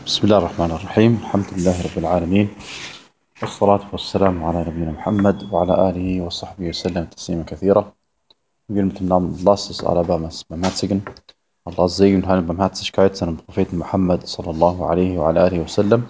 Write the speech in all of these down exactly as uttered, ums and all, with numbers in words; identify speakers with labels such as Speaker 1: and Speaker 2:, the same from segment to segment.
Speaker 1: بسم الله الرحمن الرحيم الحمد لله رب العالمين والصلاة والسلام على نبينا Muhammad وعلى آله وصحبه وسلم تسليما كثيرا. Wir gehen mit dem Namen Allahs des Alabamas barmherzigen. Allahs Segen und Heil und Barmherzigkeit seinem Propheten Muhammad sallallahu alaihi wa ala alihi wasallam.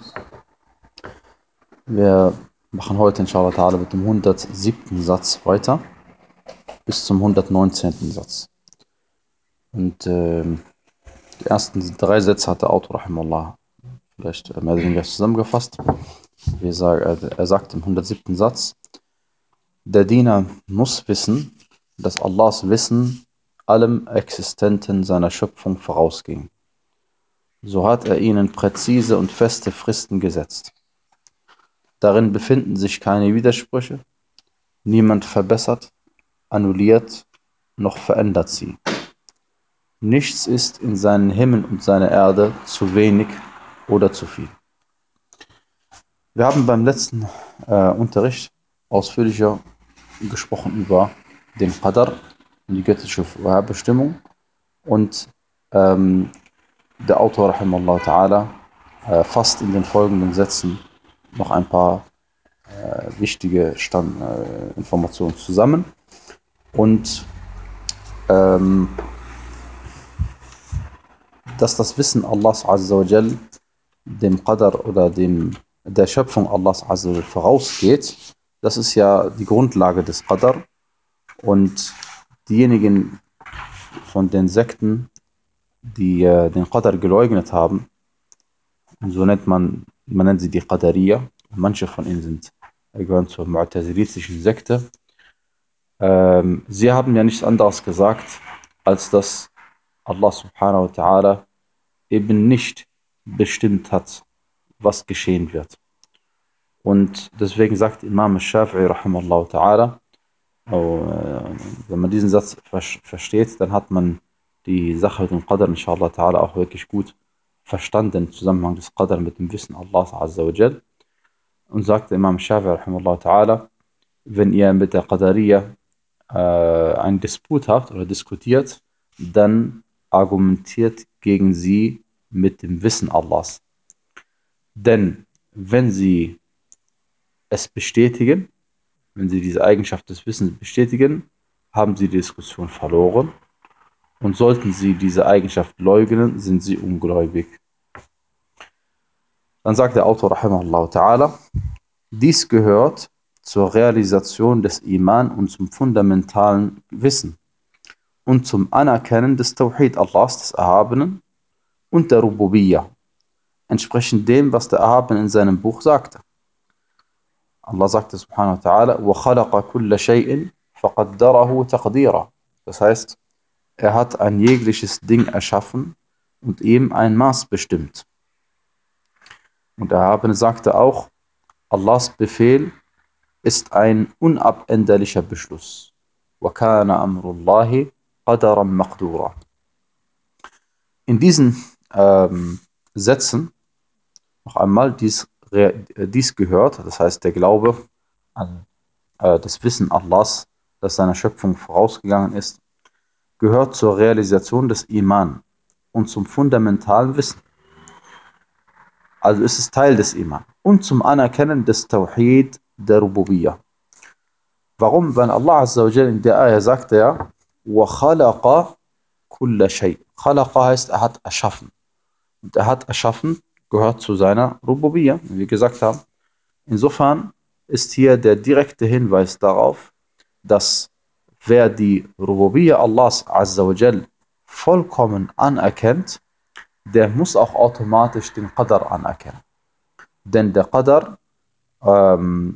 Speaker 1: Wir machen heute inshallah ta'ala mit dem hundertsiebten Satz weiter bis zum hundertneunzehnten Satz. Und äh, die ersten drei Sätze hat der Autor rahimahullah vielleicht mehr oder weniger zusammengefasst. Wir sagen, er sagt im hundertsiebten Satz: Der Diener muss wissen, dass Allahs Wissen allem Existenten seiner Schöpfung vorausging. So hat er ihnen präzise und feste Fristen gesetzt. Darin befinden sich keine Widersprüche, niemand verbessert, annulliert, noch verändert sie. Nichts ist in seinen Himmel und seiner Erde zu wenig oder zu viel. Wir haben beim letzten äh, Unterricht ausführlicher gesprochen über den Qadar, die göttliche Vorherbestimmung, und ähm, der Autor rahimahullah ta'ala äh, fasst in den folgenden Sätzen noch ein paar äh, wichtige Stand, äh, Informationen zusammen. Und ähm, dass das Wissen Allahs Azza wa Jal dem Qadar oder dem, der Schöpfung Allahs Azza wa Jal vorausgeht, das ist ja die Grundlage des Qadar. Und diejenigen von den Sekten, die äh, den Qadar geleugnet haben, so nennt man, man nennt sie die Qadariya, manche von ihnen sind, gehören zur mu'tazilitischen Sekte. Ähm, sie haben ja nichts anderes gesagt, als dass Allah subhanahu wa ta'ala eben nicht bestimmt hat, was geschehen wird. Und deswegen sagt Imam al-Shafi'i rahimahullah ta'ala, wenn man diesen Satz versteht, dann hat man die Sache mit dem Qadar inshallah ta'ala auch wirklich gut verstanden, im Zusammenhang des Qadar mit dem Wissen Allahs Azza wa Jal. Und sagte Imam Shafi'i rahimahullah ta'ala, wenn ihr mit der Qadariya äh, einen Disput habt oder diskutiert, dann argumentiert gegen sie mit dem Wissen Allahs. Denn wenn sie es bestätigen, wenn sie diese Eigenschaft des Wissens bestätigen, haben sie die Diskussion verloren. Und sollten sie diese Eigenschaft leugnen, sind sie ungläubig. Dann sagt der Autor rahimahullah ta'ala, dies gehört zur Realisation des Iman und zum fundamentalen Wissen und zum Anerkennen des Tawhid Allahs, des Erhabenen, und der Rububiyya, entsprechend dem, was der Erhabene in seinem Buch sagte. Allah sagte subhanahu wa ta'ala, وَخَلَقَ كُلَّ شَيْءٍ فَقَدَّرَهُ تَقْدِيرًا. Das heißt, er hat ein jegliches Ding erschaffen und ihm ein Maß bestimmt. Und der Erhabene sagte auch, Allahs Befehl ist ein unabänderlicher Beschluss. وَكَانَ أَمْرُ اللَّهِ قَدَرًا مَقْدُورًا. In diesen ähm, Sätzen noch einmal, dies, dies gehört, das heißt der Glaube an äh, das Wissen Allahs, das seiner Schöpfung vorausgegangen ist, gehört zur Realisation des Iman und zum fundamentalen Wissen. Also ist es Teil des Iman und zum Anerkennen des Tawhid der Rububiyya. Warum? Weil Allah Azza wa Jal in der Ayah sagt er, وَخَلَقَ كُلَّ شَيْءٍ. Khalaqa heißt, er hat erschaffen. Und er hat erschaffen, gehört zu seiner Rububiyya, wie wir gesagt haben. Insofern ist hier der direkte Hinweis darauf, dass wer die Rububiyya Allahs Azza wa Jal vollkommen anerkennt, der muss auch automatisch den Qadar anerkennen. Denn der Qadar ähm,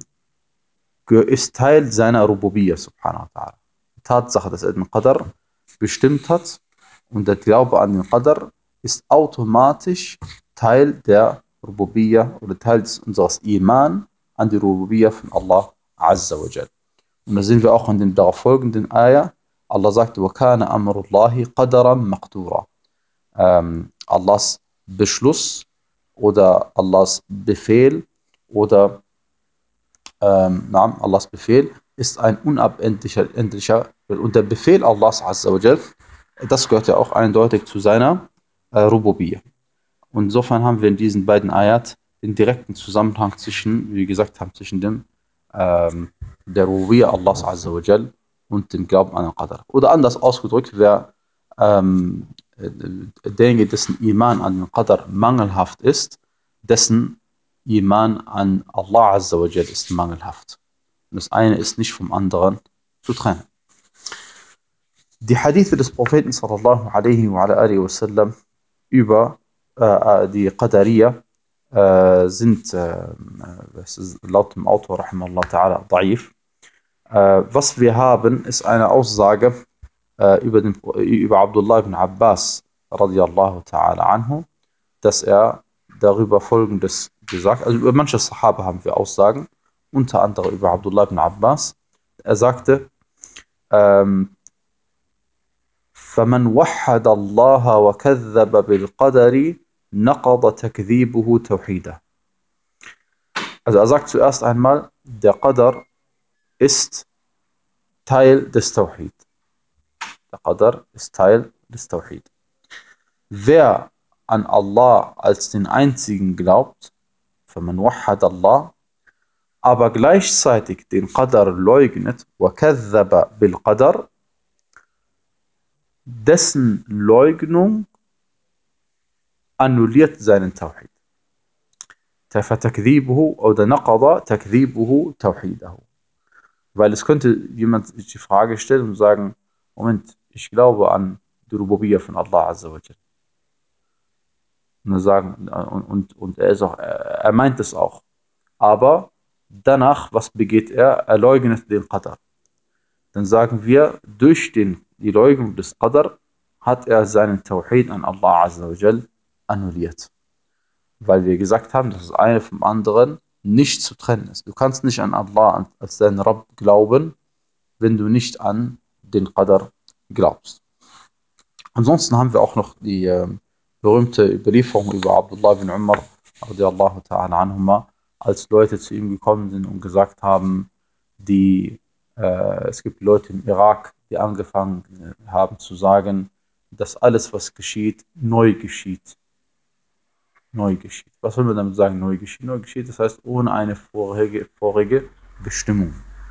Speaker 1: ist Teil seiner Rububiyya subhanahu wa ta'ala. Die Tatsache, dass er den Qadar bestimmt hat und der Glaube an den Qadar ist automatisch Teil der Rububiyya oder Teil unseres Iman an die Rububiyya von Allah Azza wa Jal. Und da sehen wir auch in den darauf folgenden Ayah, Allah sagt, وَكَانَ أَمْرُ اللَّهِ قَدَرًا مَقْدُورًا. Ähm, Allahs Beschluss oder Allahs Befehl oder ähm, Naam, Allahs Befehl ist ein unabänderlicher, endlicher, und der Befehl Allahs Azza wa Jal, das gehört ja auch eindeutig zu seiner äh, Rububiyya. Und insofern haben wir in diesen beiden Ayat den direkten Zusammenhang zwischen, wie wir gesagt haben, zwischen dem ähm, der Rububiyyah Allahs Azza wa Jal und dem Glauben an Al-Qadar. Oder anders ausgedrückt, wer ähm, derjenige, dessen Iman an Al-Qadar mangelhaft ist, dessen Iman an Allah Azza wa Jal ist mangelhaft. Und das eine ist nicht vom anderen zu trennen. Die Hadithe des Propheten sallallahu alaihi wa alihi wa sallam über äh, die Qadariyya äh, sind äh, das ist laut dem Autor rahimahullah ta'ala da'if. Äh, was wir haben, ist eine Aussage äh, über, den, über Abdullah ibn Abbas radiyallahu ta'ala anhu, dass er darüber Folgendes gesagt, also über manche Sahaba haben wir Aussagen, unter anderem über Abdullah ibn Abbas. Er sagte, ähm, فمن وحد الله وكذب بالقدر نقض تكذيبه توحيده. Also er sagt zuerst einmal, der Qadar ist Teil des Tawhid. Der Qadar ist Teil des Tawhid. Wer an Allah als den einzigen glaubt, فمن وحد الله, aber gleichzeitig den Qadar leugnet, وكذب بالقدر, dessen Leugnung annulliert seinen Tawhid. فَتَكْذِيبُهُ oder نَقَضَ تَكْذِيبُهُ تَوْحِيدَهُ. Weil es könnte jemand sich die Frage stellen und sagen, Moment, ich glaube an die Rububiyyah von Allah Azza wa Jal. Und, sagen, und, und, und er, ist auch, er meint es auch. Aber danach, was begeht er? Er leugnet den Qadar. Dann sagen wir, durch den, die Leugnung des Qadar hat er seinen Tawhid an Allah Azza wa Jal annulliert. Weil wir gesagt haben, dass das eine vom anderen nicht zu trennen ist. Du kannst nicht an Allah als deinen Rabb glauben, wenn du nicht an den Qadar glaubst. Ansonsten haben wir auch noch die äh, berühmte Überlieferung über Abdullah bin Umar radiallahu ta'ala anhuma, als Leute zu ihm gekommen sind und gesagt haben, die, äh, es gibt Leute im Irak, die angefangen haben zu sagen, dass alles, was geschieht, neu geschieht. Neu geschieht. Was soll man damit sagen, neu geschieht? Neu geschieht, das heißt ohne eine vorherige, vorige Bestimmung.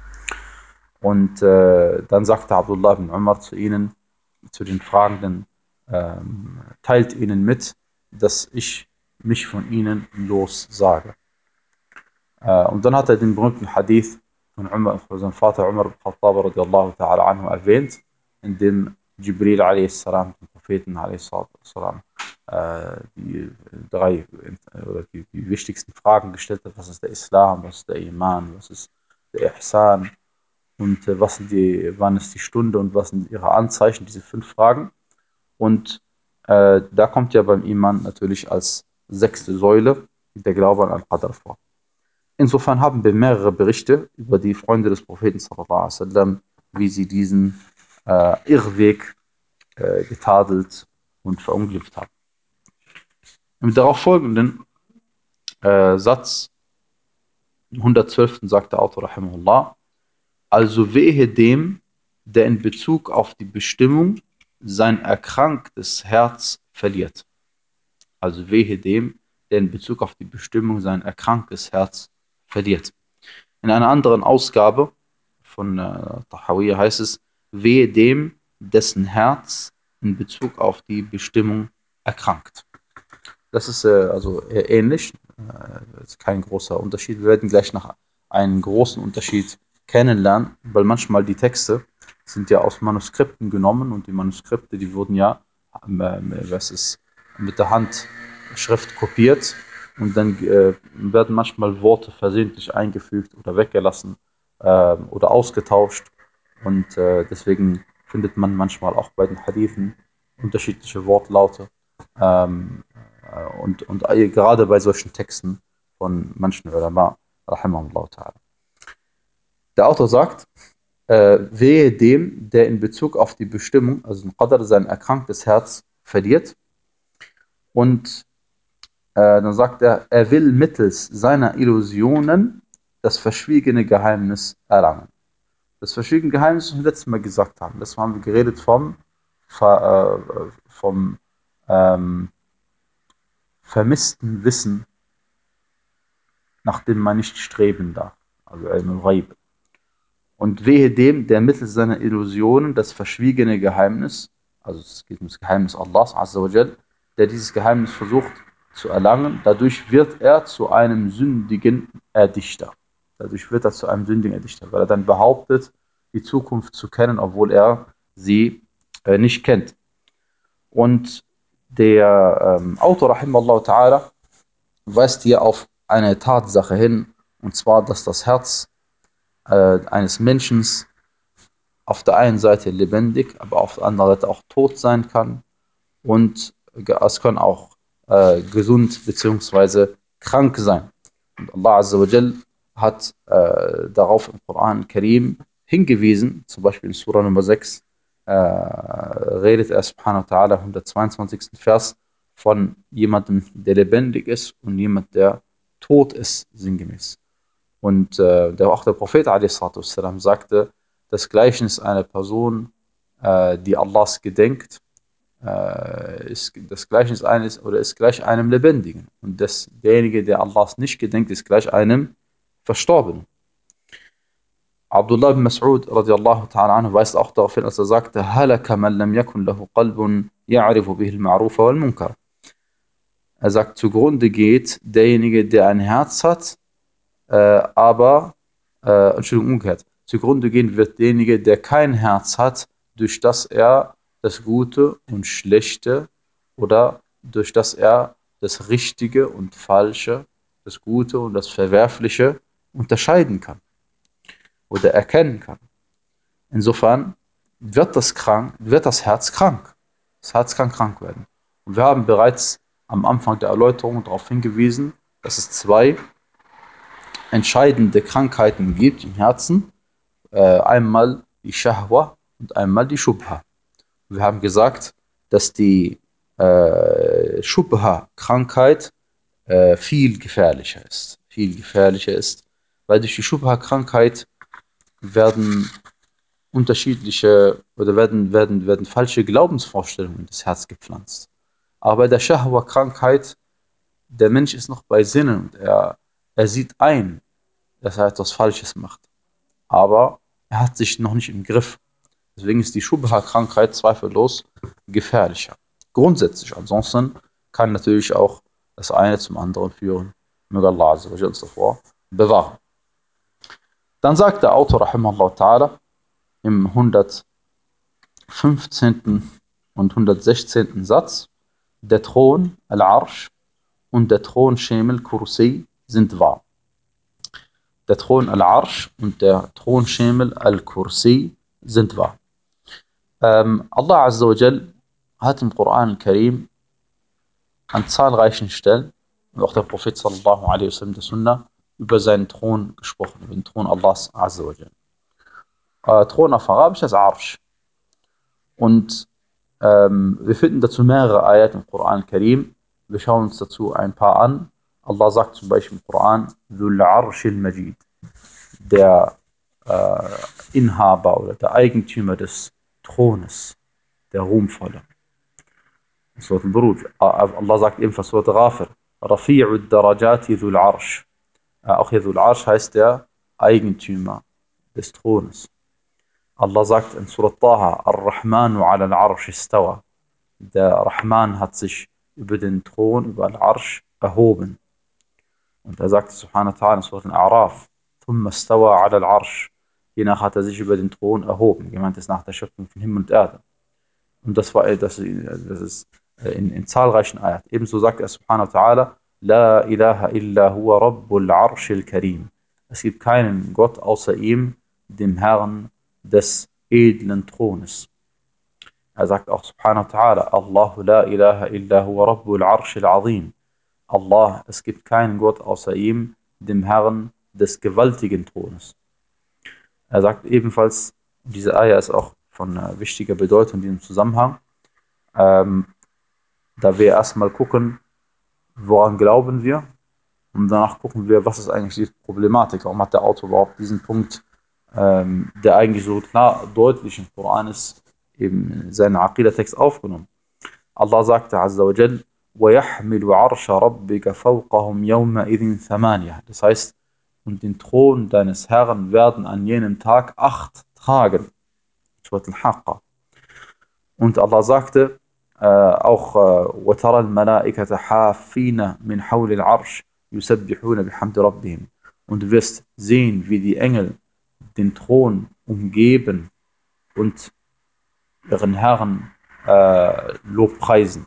Speaker 1: Und äh, dann sagte Abdullah ibn Umar zu ihnen, zu den Fragenden, ähm, teilt ihnen mit, dass ich mich von ihnen lossage. Äh, und dann hat er den berühmten Hadith von, Umar, von seinem Vater Umar ibn Khattab radiallahu ta'ala anhu erwähnt, in dem Jibril a s. dem Propheten a s. Äh, die drei oder die, die wichtigsten Fragen gestellt hat: Was ist der Islam, was ist der Iman, was ist der Ihsan und äh, was sind die, wann ist die Stunde und was sind ihre Anzeichen, diese fünf Fragen. Und äh, da kommt ja beim Iman natürlich als sechste Säule der Glaube an Al-Qadr vor. Insofern haben wir mehrere Berichte über die Freunde des Propheten sallallahu alaihi wasallam, wie sie diesen äh, Irrweg äh, getadelt und verunglückt haben. Im darauffolgenden äh, Satz, hundertzwölften sagt der Autor rahimahullah, also wehe dem, der in Bezug auf die Bestimmung sein erkranktes Herz verliert. Also wehe dem, der in Bezug auf die Bestimmung sein erkranktes Herz verliert. In einer anderen Ausgabe von äh, Tahawiyya heißt es, wehe dem, dessen Herz in Bezug auf die Bestimmung erkrankt. Das ist äh, also eher ähnlich, äh, ist kein großer Unterschied. Wir werden gleich noch einen großen Unterschied kennenlernen, weil manchmal die Texte sind ja aus Manuskripten genommen und die Manuskripte, die wurden ja äh, was ist, mit der Handschrift kopiert und dann äh, werden manchmal Worte versehentlich eingefügt oder weggelassen äh, oder ausgetauscht und äh, deswegen findet man manchmal auch bei den Hadithen unterschiedliche Wortlaute. Ähm, und, und gerade bei solchen Texten von manchen Ulama, rahimahullah ta'ala. Der Autor sagt, äh, wehe dem, der in Bezug auf die Bestimmung, also in Qadr, sein erkranktes Herz verliert. Und äh, dann sagt er, er will mittels seiner Illusionen das verschwiegene Geheimnis erlangen. Das verschwiegene Geheimnis, das wir letztes Mal gesagt haben, das haben wir geredet vom, äh, vom ähm, vermissten Wissen, nach dem man nicht streben darf. Also Ilm al-Ghaib. Und wehe dem, der mittels seiner Illusionen das verschwiegene Geheimnis, also es geht um das Geheimnis Allahs, Azza wa Jal, der dieses Geheimnis versucht zu erlangen, dadurch wird er zu einem sündigen Erdichter. Dadurch wird er zu einem sündigen Erdichter, weil er dann behauptet, die Zukunft zu kennen, obwohl er sie äh, nicht kennt. Und der ähm, Autor, Rahimallahu ta'ala, weist hier auf eine Tatsache hin, und zwar, dass das Herz äh, eines Menschen auf der einen Seite lebendig, aber auf der anderen Seite auch tot sein kann, und es kann auch äh, gesund bzw. krank sein. Und Allah Azza wa Jal hat äh, darauf im Koran Karim hingewiesen, zum Beispiel in Surah Nummer sechs, äh, redet er subhanahu wa ta'ala, hundertzweiundzwanzigsten Vers, von jemandem, der lebendig ist und jemand, der tot ist, sinngemäß. Und äh, der, auch der Prophet a s. sagte, das Gleichnis einer Person, äh, die Allahs gedenkt, äh, ist das Gleichnis eines oder ist gleich einem Lebendigen. Und das, derjenige, der Allahs nicht gedenkt, ist gleich einem Verstorbenen. Abdullah ibn Mas'ud radiallahu ta'ala anhu weist auch darauf hin, als er sagte, halaka man lam yakun lahu qalbun ya'rifu bihi al-ma'rufa wal munkar. Er sagt, zugrunde geht derjenige, der ein Herz hat, äh, aber, äh, Entschuldigung, umgekehrt, zugrunde gehen wird derjenige, der kein Herz hat, durch das er das Gute und Schlechte oder durch das er das Richtige und Falsche, das Gute und das Verwerfliche unterscheiden kann oder erkennen kann. Insofern wird das, krank, wird das Herz krank. Das Herz kann krank werden. Und wir haben bereits am Anfang der Erläuterung darauf hingewiesen, dass es zwei entscheidende Krankheiten gibt im Herzen. Äh, einmal die Shahwa und einmal die Shubha. Wir haben gesagt, dass die äh, Shubha-Krankheit äh, viel gefährlicher ist. Viel gefährlicher ist, weil durch die Shubha-Krankheit werden unterschiedliche oder werden, werden, werden falsche Glaubensvorstellungen in das Herz gepflanzt. Aber bei der Shahwa-Krankheit, der Mensch ist noch bei Sinnen und er, er sieht ein, dass er etwas Falsches macht. Aber er hat sich noch nicht im Griff. Deswegen ist die Schubha-Krankheit zweifellos gefährlicher. Grundsätzlich. Ansonsten kann natürlich auch das eine zum anderen führen. Möge Allah Azza wa Jalla uns davor bewahren. Dann sagt der Autor, Rahimahullah Ta'ala, im hundertfünfzehnten und hundertsechzehnten Satz, der Thron, Al-Arsh, und der Thronschemel, Kursi, sind wahr. Der Thron Al-Arsh und der Thronschemel Al-Kursi sind wahr. Ähm, Allah Azza wa Jal hat im Koran al-Karim an zahlreichen Stellen, und auch der Prophet sallallahu alaihi wasallam, der Sunna, über seinen Thron gesprochen, über den Thron Allahs Azza wa Jal. Äh, Thron auf Arabisch ist Arsh. Und ähm, wir finden dazu mehrere Ayat im Koran al-Karim. Wir schauen uns dazu ein paar an. Allah sagt zum Beispiel im Koran, Dhul Arshil Majid, der äh, Inhaber oder der Eigentümer des Thrones, der Ruhmvolle. Surat al-Buruj. Allah sagt ebenfalls Surat al-Ghafir, Rafi'u ad-Darajati Dhul Arsh. Auch hier Dhul Arsh heißt der Eigentümer des Thrones. Allah sagt in Surat Taha, Ar-Rahmanu ala al-Arsh istawa. Der Rahman hat sich über den Thron, über Al-Arsh erhoben. Und er sagt subhanahu wa ta'ala in Surat al-A'raf, Thumma istawa ala al-Arsh. Hiernach hat er sich über den Thron erhoben. Gemeint ist nach der Schöpfung von Himmel und Erde. Und das war das, das ist in, in zahlreichen Ayat. Ebenso sagt er subhanahu wa ta'ala, La ilaha illa huwa rabbul arshil karim. Es gibt keinen Gott außer ihm, dem Herrn des edlen Thrones. Er sagt auch subhanahu wa ta'ala, Allahu la ilaha illa huwa rabbul arshil azim. Allah, es gibt keinen Gott außer ihm, dem Herrn des gewaltigen Thrones. Er sagt ebenfalls, diese Ayah ist auch von äh, wichtiger Bedeutung in diesem Zusammenhang, ähm, da wir erstmal gucken, woran glauben wir, und danach gucken wir, was ist eigentlich die Problematik. Warum hat der Autor überhaupt diesen Punkt, ähm, der eigentlich so klar deutlich im Koran ist, eben in seinen Aqidah-Text aufgenommen. Allah sagte Azza wa Jal, وَيَحْمِلُ عَرْشَ رَبِّكَ فَوْقَهُمْ يَوْمَئِذٍ ثَمَانِيَةٌ. Das heißt, und den Thron deines Herrn werden an jenem Tag acht tragen. Surat al-Haqqa. Und Allah sagte äh, auch وَتَرَى الْمَلَائِكَةَ حَافِّينَ مِنْ حَوْلِ الْعَرْشِ يُسَبِّحُونَ بِحَمْدِ رَبِّهِمْ. Und du wirst sehen, wie die Engel den Thron umgeben und ihren Herrn äh, Lobpreisen.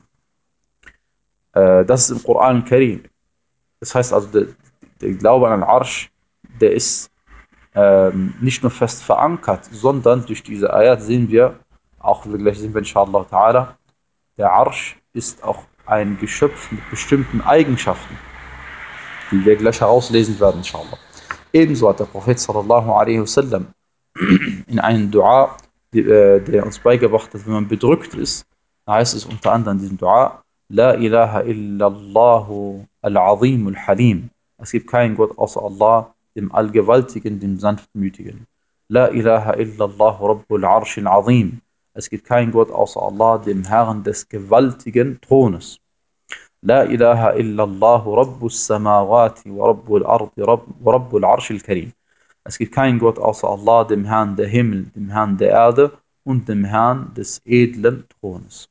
Speaker 1: Äh, das ist im Koran Karim. Das heißt also, der, der Glaube an den Arsch, der ist ähm, nicht nur fest verankert, sondern durch diese Ayat sehen wir, auch gleich sehen wir inshallah ta'ala, der Arsch ist auch ein Geschöpf mit bestimmten Eigenschaften, die wir gleich herauslesen werden, inshallah. Ebenso hat der Prophet sallallahu alaihi wasallam in einem Dua, der uns beigebracht hat, wenn man bedrückt ist, heißt es unter anderem in diesem Dua, La ilaha illallahu al-azim al-halim. Es gibt keinen Gott außer Allah, dem Allgewaltigen, dem Sanftmütigen. La ilaha illallahu rabbul arsh al-azim. Es gibt keinen Gott außer Allah, dem Herrn des gewaltigen Thrones. La ilaha illallahu rabbus samawati wa rabbul ardi wa rabbul arsh al-karim. Es gibt keinen Gott außer Allah, dem Herrn der Himmel, dem Herrn der Erde und dem Herrn des edlen Thrones.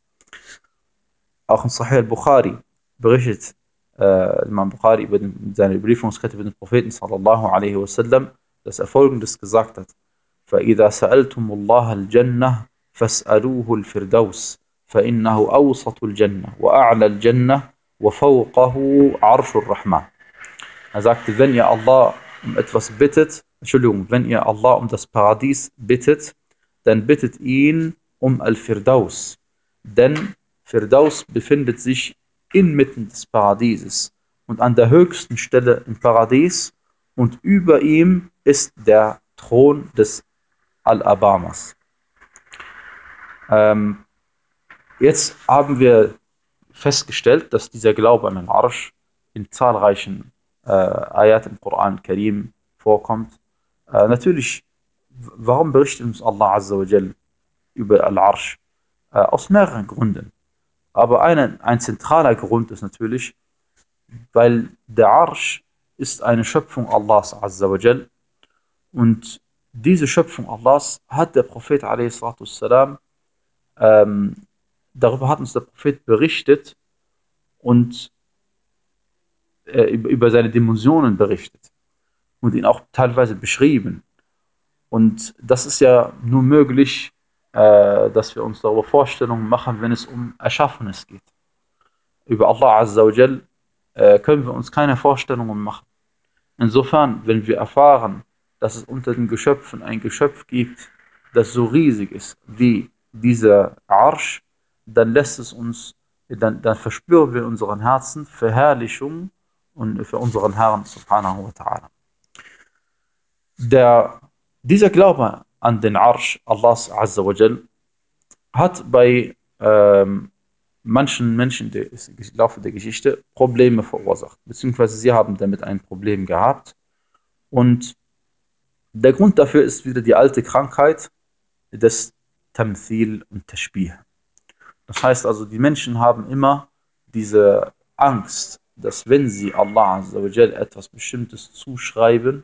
Speaker 1: Auch in Sahih al-Bukhari berichtet äh, Imam Bukhari über den, seine Überlieferungskette über den Propheten sallallahu alaihi wasallam, dass er Folgendes gesagt hat: فَإِذَا سَأَلْتُمُ اللَّهَ الْجَنَّةَ فَاسْأَلُوهُ الْفِرْدَوْسَ فَإِنَّهُ أَوْسَطُ الْجَنَّةِ وَأَعْلَى الْجَنَّةِ وَفَوْقَهُ عَرْشُ الرَّحْمَةِ. Er sagte, wenn ihr Allah um etwas bittet, Entschuldigung, wenn ihr Allah um das Paradies bittet, dann bittet ihn um Al-Firdaus. Denn Firdaus befindet sich inmitten des Paradieses und an der höchsten Stelle im Paradies, und über ihm ist der Thron des Al-Abamas. Ähm, jetzt haben wir festgestellt, dass dieser Glaube an den Arsch in zahlreichen äh, Ayat im Koran Karim vorkommt. Äh, natürlich, warum berichtet uns Allah Azza wa Jal über Al-Arsch? Äh, aus mehreren Gründen. Aber eine, ein zentraler Grund ist natürlich, weil der Arsch ist eine Schöpfung Allahs Azza wa Jal, und diese Schöpfung Allahs hat der Prophet a s. Ähm, darüber hat uns der Prophet berichtet und äh, über, über seine Dimensionen berichtet und ihn auch teilweise beschrieben. Und das ist ja nur möglich, äh, dass wir uns darüber Vorstellungen machen, wenn es um Erschaffenes geht. Über Allah Azza wa Jal äh, können wir uns keine Vorstellungen machen. Insofern, wenn wir erfahren, dass es unter den Geschöpfen ein Geschöpf gibt, das so riesig ist wie dieser Arsch, dann lässt es uns, dann, dann verspüren wir in unseren Herzen Verherrlichung und für unseren Herrn subhanahu wa ta'ala. Der, dieser Glaube an den Arsch Allahs Azza wa Jal hat bei ähm, manchen Menschen im Laufe der Geschichte Probleme verursacht, beziehungsweise sie haben damit ein Problem gehabt. Und der Grund dafür ist wieder die alte Krankheit des Tamthil und Tashbih. Das heißt also, die Menschen haben immer diese Angst, dass wenn sie Allah Azza wa Jal etwas Bestimmtes zuschreiben,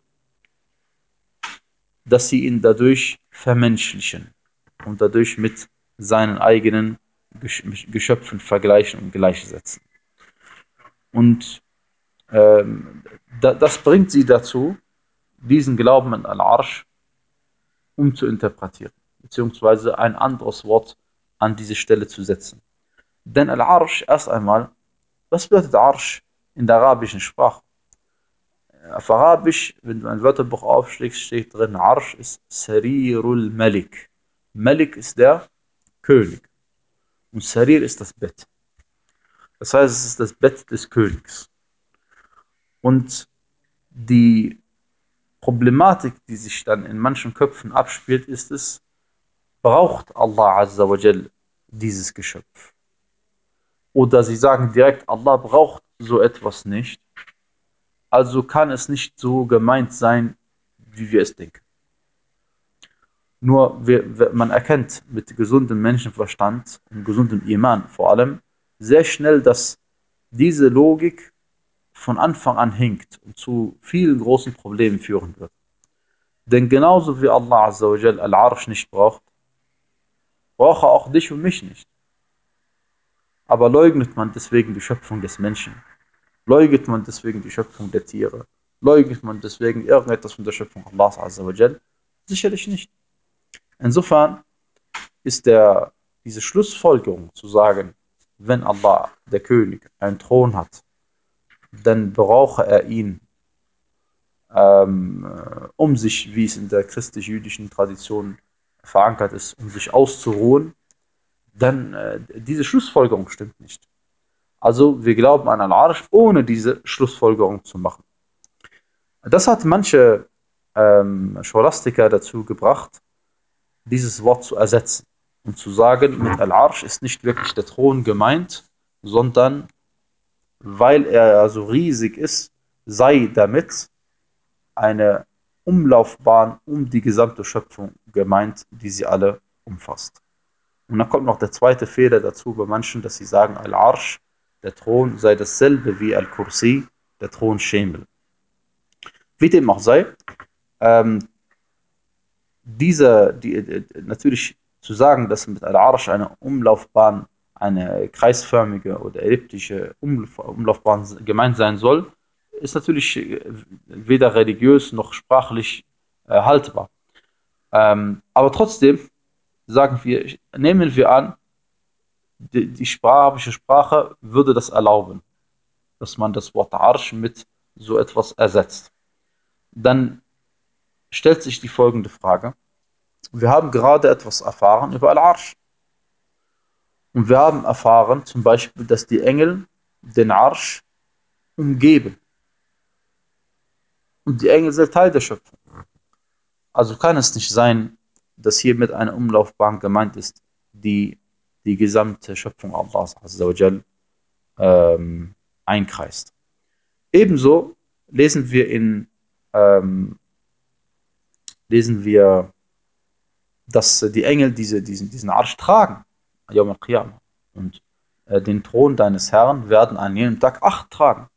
Speaker 1: dass sie ihn dadurch vermenschlichen und dadurch mit seinen eigenen Geschöpfen vergleichen und gleichsetzen. Und ähm, da, das bringt sie dazu, diesen Glauben an Al-Arsch umzuinterpretieren, beziehungsweise ein anderes Wort an diese Stelle zu setzen. Denn Al-Arsch, erst einmal, was bedeutet Arsch in der arabischen Sprache? Auf Arabisch, wenn du ein Wörterbuch aufschlägst, steht drin, Arsch ist Sarirul Malik. Malik ist der König und Sarir ist das Bett. Das heißt, es ist das Bett des Königs. Und die Problematik, die sich dann in manchen Köpfen abspielt, ist es, braucht Allah Azza wa Jal dieses Geschöpf? Oder sie sagen direkt, Allah braucht so etwas nicht, also kann es nicht so gemeint sein, wie wir es denken. Nur wir, man erkennt mit gesundem Menschenverstand und gesundem Iman vor allem, sehr schnell, dass diese Logik von Anfang an hinkt und zu vielen großen Problemen führen wird. Denn genauso wie Allah Azza wa Jal Al-Arsh nicht braucht, braucht er auch dich und mich nicht. Aber leugnet man deswegen die Schöpfung des Menschen? Leugnet man deswegen die Schöpfung der Tiere? Leugnet man deswegen irgendetwas von der Schöpfung Allahs Azza wa Jal? Sicherlich nicht. Insofern ist der, diese Schlussfolgerung zu sagen, wenn Allah, der König, einen Thron hat, dann brauche er ihn, ähm, um sich, wie es in der christlich-jüdischen Tradition verankert ist, um sich auszuruhen, dann äh, diese Schlussfolgerung stimmt nicht. Also wir glauben an Al-Arsh, ohne diese Schlussfolgerung zu machen. Das hat manche ähm, Scholastiker dazu gebracht, dieses Wort zu ersetzen und zu sagen, mit Al-Arsh ist nicht wirklich der Thron gemeint, sondern weil er so riesig ist, sei damit eine Umlaufbahn um die gesamte Schöpfung gemeint, die sie alle umfasst. Und dann kommt noch der zweite Fehler dazu bei manchen, dass sie sagen, Al-Arsh, der Thron, sei dasselbe wie Al-Kursi, der Thronschemel. Wie dem auch sei, ähm, diese, die, die, natürlich zu sagen, dass mit Al-Arsh eine Umlaufbahn, eine kreisförmige oder elliptische Umlaufbahn gemeint sein soll, ist natürlich weder religiös noch sprachlich äh, haltbar. Ähm, aber trotzdem sagen wir, nehmen wir an, die, die arabische Sprache würde das erlauben, dass man das Wort Arsch mit so etwas ersetzt. Dann stellt sich die folgende Frage. Wir haben gerade etwas erfahren über Al-Arsch. Und wir haben erfahren zum Beispiel, dass die Engel den Arsch umgeben. Und die Engel sind Teil der Schöpfung. Also kann es nicht sein, dass hier mit einer Umlaufbahn gemeint ist, die die gesamte Schöpfung Allahs Azza wa Jal ähm, einkreist. Ebenso lesen wir in ähm, lesen wir, dass die Engel diese, diesen, diesen Arsch tragen, Yawm al-Qiyamah. Und äh, den Thron deines Herrn werden an jenem Tag acht tragen.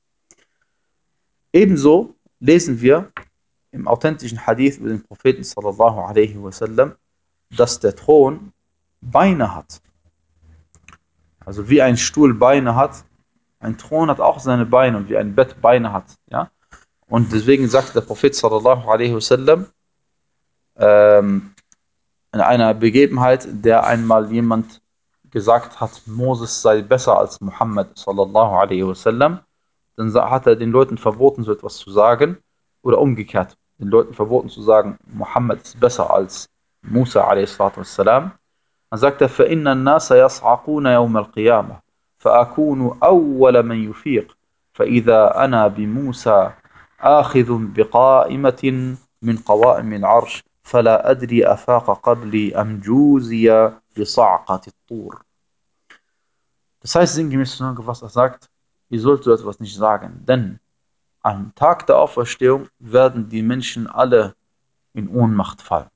Speaker 1: Ebenso lesen wir im authentischen Hadith über den Propheten sallallahu alaihi wasallam, dass der Thron Beine hat. Also wie ein Stuhl Beine hat, ein Thron hat auch seine Beine und wie ein Bett Beine hat. Ja? Und deswegen sagt der Prophet sallallahu alaihi wasallam ähm, in einer Begebenheit, der einmal jemand gesagt hat, Moses sei besser als Muhammad sallallahu alaihi wasallam, dann hat er den Leuten verboten, so etwas zu sagen, oder umgekehrt, den Leuten verboten zu sagen, Muhammad ist besser als Musa alaihi salatu wassalam. Dann sagt er, فَإِنَّ النَّاسَ يَصْعَقُونَ يَوْمَ الْقِيَامَةِ فَأَكُونُ أَوَّلَ مَنْ يُفِيقُ فَإِذَا أَنَا بِمُوسَى آخِذٌ بِقَائِمَةٍ مِنْ قَوَائِمِ الْعَرْشِ فَلَا أَدْرِي أَفَاقَ قَبْلِي أَمْ جُوزِيَ بِصَعْقَةِ الطُّورِ. Das heißt, sinngemäß zusammengefasst, er sagt, ihr sollt so etwas nicht sagen, denn am Tag der Auferstehung werden die Menschen alle in Ohnmacht fallen.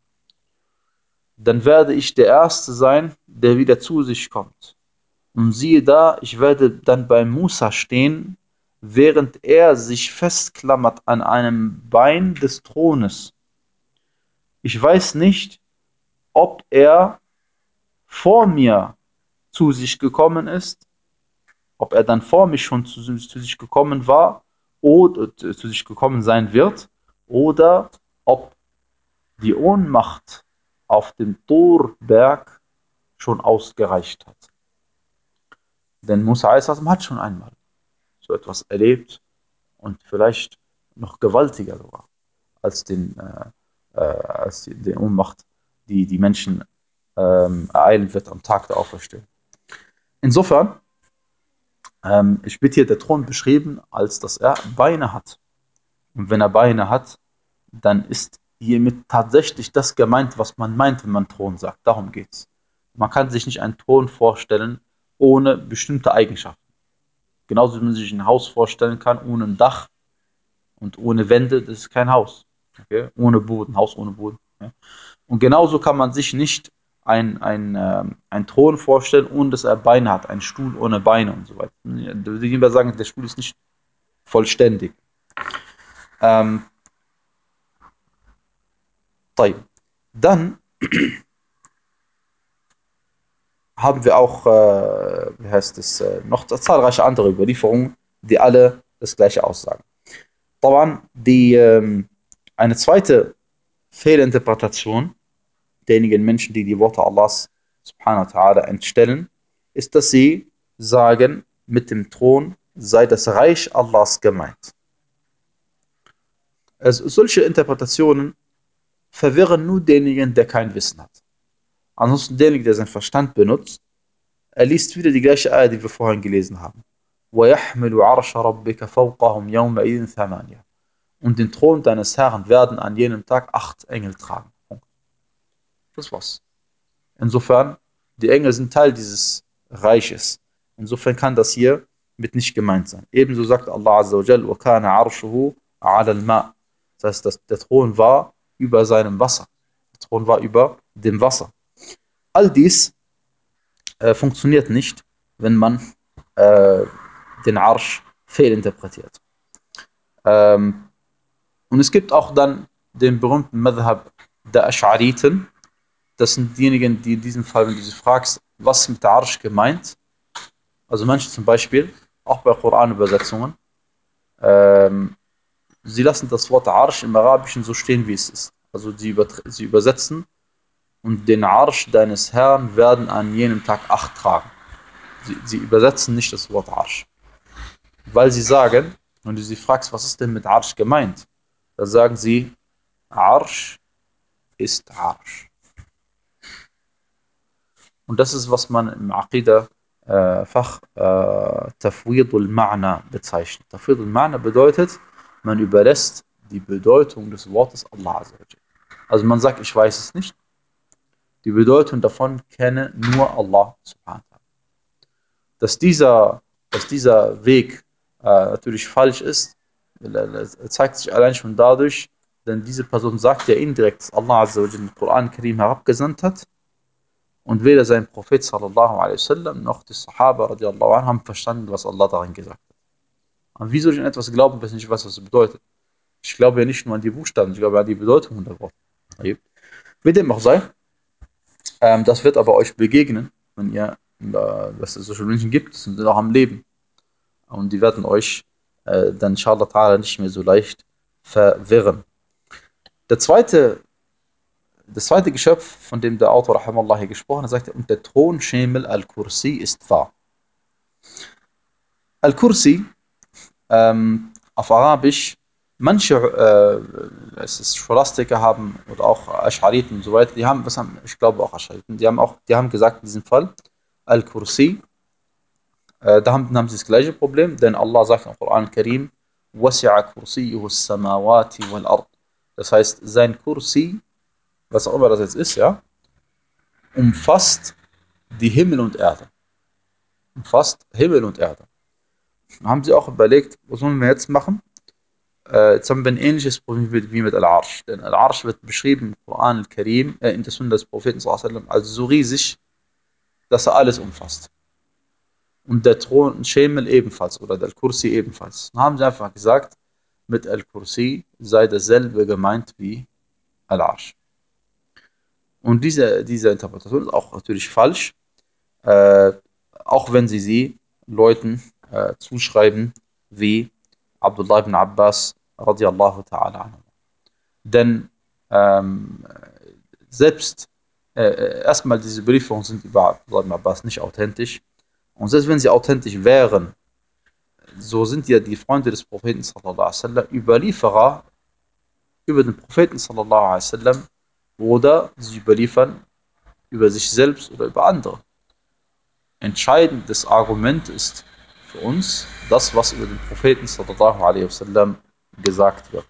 Speaker 1: Dann werde ich der Erste sein, der wieder zu sich kommt. Und siehe da, ich werde dann bei Musa stehen, während er sich festklammert an einem Bein des Thrones. Ich weiß nicht, ob er vor mir zu sich gekommen ist, ob er dann vor mich schon zu, zu sich gekommen war oder zu sich gekommen sein wird, oder ob die Ohnmacht auf dem Torberg schon ausgereicht hat. Denn Musa a.s. hat schon einmal so etwas erlebt und vielleicht noch gewaltiger sogar als, den, äh, äh, als die, die Ohnmacht, die die Menschen ähm, ereilen wird am Tag der Auferstehung. Insofern ähm, wird hier der Thron beschrieben, als dass er Beine hat. Und wenn er Beine hat, dann ist hiermit tatsächlich das gemeint, was man meint, wenn man Thron sagt. Darum geht's. Man kann sich nicht einen Thron vorstellen ohne bestimmte Eigenschaften. Genauso wie man sich ein Haus vorstellen kann ohne ein Dach und ohne Wände, das ist kein Haus. Okay? Ohne Boden, Haus ohne Boden. Ja? Und genauso kann man sich nicht ein, ein, ähm, ein Thron vorstellen, ohne dass er Beine hat, ein Stuhl ohne Beine und so weiter. Da würde ich lieber sagen, der Stuhl ist nicht vollständig. Ähm, طيب. Dann haben wir auch, äh, wie heißt es, äh, noch zahlreiche andere Überlieferungen, die alle das gleiche aussagen. طبعا die, ähm, eine zweite Fehlinterpretation derjenigen Menschen, die die Worte Allahs subhanahu wa ta'ala entstellen, ist, dass sie sagen, mit dem Thron sei das Reich Allahs gemeint. Also solche Interpretationen verwirren nur denjenigen, der kein Wissen hat. Ansonsten derjenige, der seinen Verstand benutzt, er liest wieder die gleiche Ayah, die wir vorhin gelesen haben. وَيَحْمِلُ عَرْشَ رَبِّكَ فَوْقَهُمْ يَوْمَئِذٍ ثَمَانِيَةٌ. Und den Thron deines Herrn werden an jenem Tag acht Engel tragen. Das war's. Insofern, die Engel sind Teil dieses Reiches. Insofern kann das hier mit nicht gemeint sein. Ebenso sagt Allah Azza wa Jal, وَكَانَ عَرْشُهُ عَلَى الْمَاءِ. Das heißt, dass der Thron war über seinem Wasser. Der Thron war über dem Wasser. All dies äh, funktioniert nicht, wenn man äh, den Arsch fehlinterpretiert. Ähm, und es gibt auch dann den berühmten Madhab der Asch'ariten. Das sind diejenigen, die in diesem Fall, wenn du sie fragst, was mit der Arsch gemeint, also manche zum Beispiel, auch bei Koran-Übersetzungen, ähm, sie lassen das Wort Arsch im Arabischen so stehen, wie es ist. Also sie, sie übersetzen, und den Arsch deines Herrn werden an jenem Tag acht tragen. Sie, sie übersetzen nicht das Wort Arsch. Weil sie sagen, wenn du sie fragst, was ist denn mit Arsch gemeint, dann sagen sie, Arsch ist Arsch. Und das ist, was man im Aqidah-Fach äh, Tafwid al-Ma'na bezeichnet. Tafwid al-Ma'na bedeutet, man überlässt die Bedeutung des Wortes Allah Azza wa Jal. Also man sagt, ich weiß es nicht. Die Bedeutung davon kenne nur Allah subhanahu wa ta'ala. Dass dieser, dass dieser Weg äh, natürlich falsch ist, zeigt sich allein schon dadurch, denn diese Person sagt ja indirekt, dass Allah Azza wa Jal den Koran Karim herabgesandt hat. Und weder sein Prophet sallallahu alaihi wasallam noch die Sahaba radiallahu anhu haben verstanden, was Allah darin gesagt hat. Und wie soll ich an etwas glauben, wenn ich nicht weiß, was es bedeutet? Ich glaube ja nicht nur an die Buchstaben, ich glaube an die Bedeutung der Worte. Wie dem auch sei, ähm, das wird aber euch begegnen, wenn ihr, äh, dass es solche Menschen gibt, sind auch am Leben. Und die werden euch äh, dann inshallah ta'ala nicht mehr so leicht verwirren. Der zweite Das zweite Geschöpf, von dem der Autor Rahimallah hier gesprochen hat, sagt er, und der Thronschemel Al-Kursi ist wahr. Al-Kursi, ähm, auf Arabisch, manche äh, es ist Scholastiker haben, oder auch Asch'ariten und so weiter, die haben, was haben, ich glaube auch Asch'ariten, die haben auch, die haben gesagt in diesem Fall, Al-Kursi, äh, da haben, haben sie das gleiche Problem, denn Allah sagt im Koran Karim, وَسِعَ كُرْسِيُّهُ السَّمَاوَاتِ وَالْأَرْضِ. Das heißt, sein Kursi, was auch immer das jetzt ist, ja, umfasst die Himmel und Erde. Umfasst Himmel und Erde. Dann haben sie auch überlegt, was sollen wir jetzt machen? Äh, jetzt haben wir ein ähnliches Problem wie mit Al-Arsh. Denn Al-Arsh wird beschrieben im Koran Al-Karim, äh, in der Sunna des Propheten sallallahu alaihi wasallam, als so riesig, dass er alles umfasst. Und der Thron Schemel ebenfalls, oder der Al-Kursi ebenfalls. Dann haben sie einfach gesagt, mit Al-Kursi sei dasselbe gemeint wie Al-Arsh. Und diese, diese Interpretation ist auch natürlich falsch, äh, auch wenn sie sie Leuten äh, zuschreiben wie Abdullah ibn Abbas radiallahu ta'ala anhu. Denn ähm, selbst äh, erstmal diese Überlieferungen sind über Abdullah ibn Abbas nicht authentisch. Und selbst wenn sie authentisch wären, so sind ja die Freunde des Propheten sallallahu alaihi wasallam Überlieferer über den Propheten sallallahu alaihi wasallam, oder sie überliefern über sich selbst oder über andere. Entscheidendes Argument ist für uns das, was über den Propheten sallallahu alaihi wasallam gesagt wird.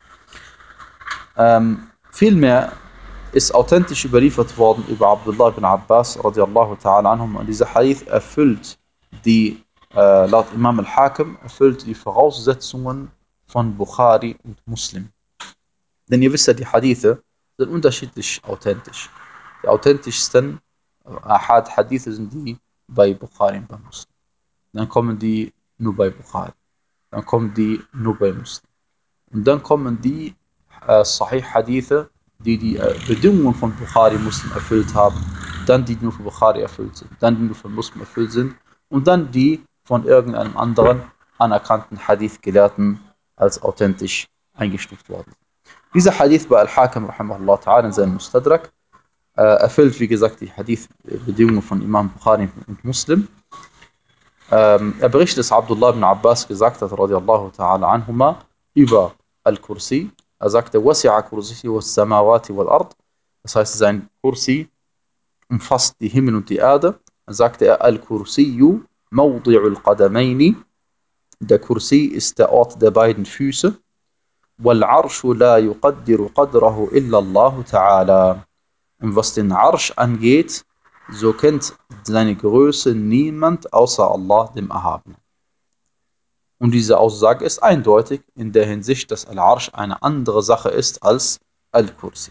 Speaker 1: Ähm, vielmehr ist authentisch überliefert worden über Abdullah ibn Abbas radiallahu ta'ala anhum, und dieser Hadith erfüllt die, äh, laut Imam al-Hakim, erfüllt die Voraussetzungen von Bukhari und Muslim. Denn ihr wisst ja, die Hadithe sind unterschiedlich authentisch. Die authentischsten Ahad Hadithe sind die bei Bukhari und bei Muslim. Dann kommen die nur bei Bukhari. Dann kommen die nur bei Muslim. Und dann kommen die äh, Sahih Hadithe, die die äh, Bedingungen von Bukhari Muslim erfüllt haben. Dann die, die nur von Bukhari erfüllt sind. Dann die nur von Muslim erfüllt sind. Und dann die von irgendeinem anderen anerkannten Hadith-Gelehrten als authentisch eingestuft worden. Dieser Hadith bei Al-Hakim rahimahullah ta'ala in seinem Mustadrak äh, erfüllt, wie gesagt, die Hadith-Bedingungen von Imam Bukhari und Muslim. Ähm, er berichtet, dass Abdullah ibn Abbas gesagt hat, radiallahu ta'ala anhuma, über Al-Kursi. Er sagte, wasi'a kursihi was samawati wal ard. Das heißt, sein Kursi umfasst die Himmel und die Erde. Dann sagte er, Al-Kursiyu mawdi'ul qadamaini. Der Kursi ist der Ort der beiden Füße. Wal arshu la yuqaddiru qadrahu illa Allah ta'ala. Und was den Arsch angeht, so kennt seine Größe niemand außer Allah, dem Erhabenen. Und diese Aussage ist eindeutig in der Hinsicht, dass Al-Arsch eine andere Sache ist als Al-Kursi.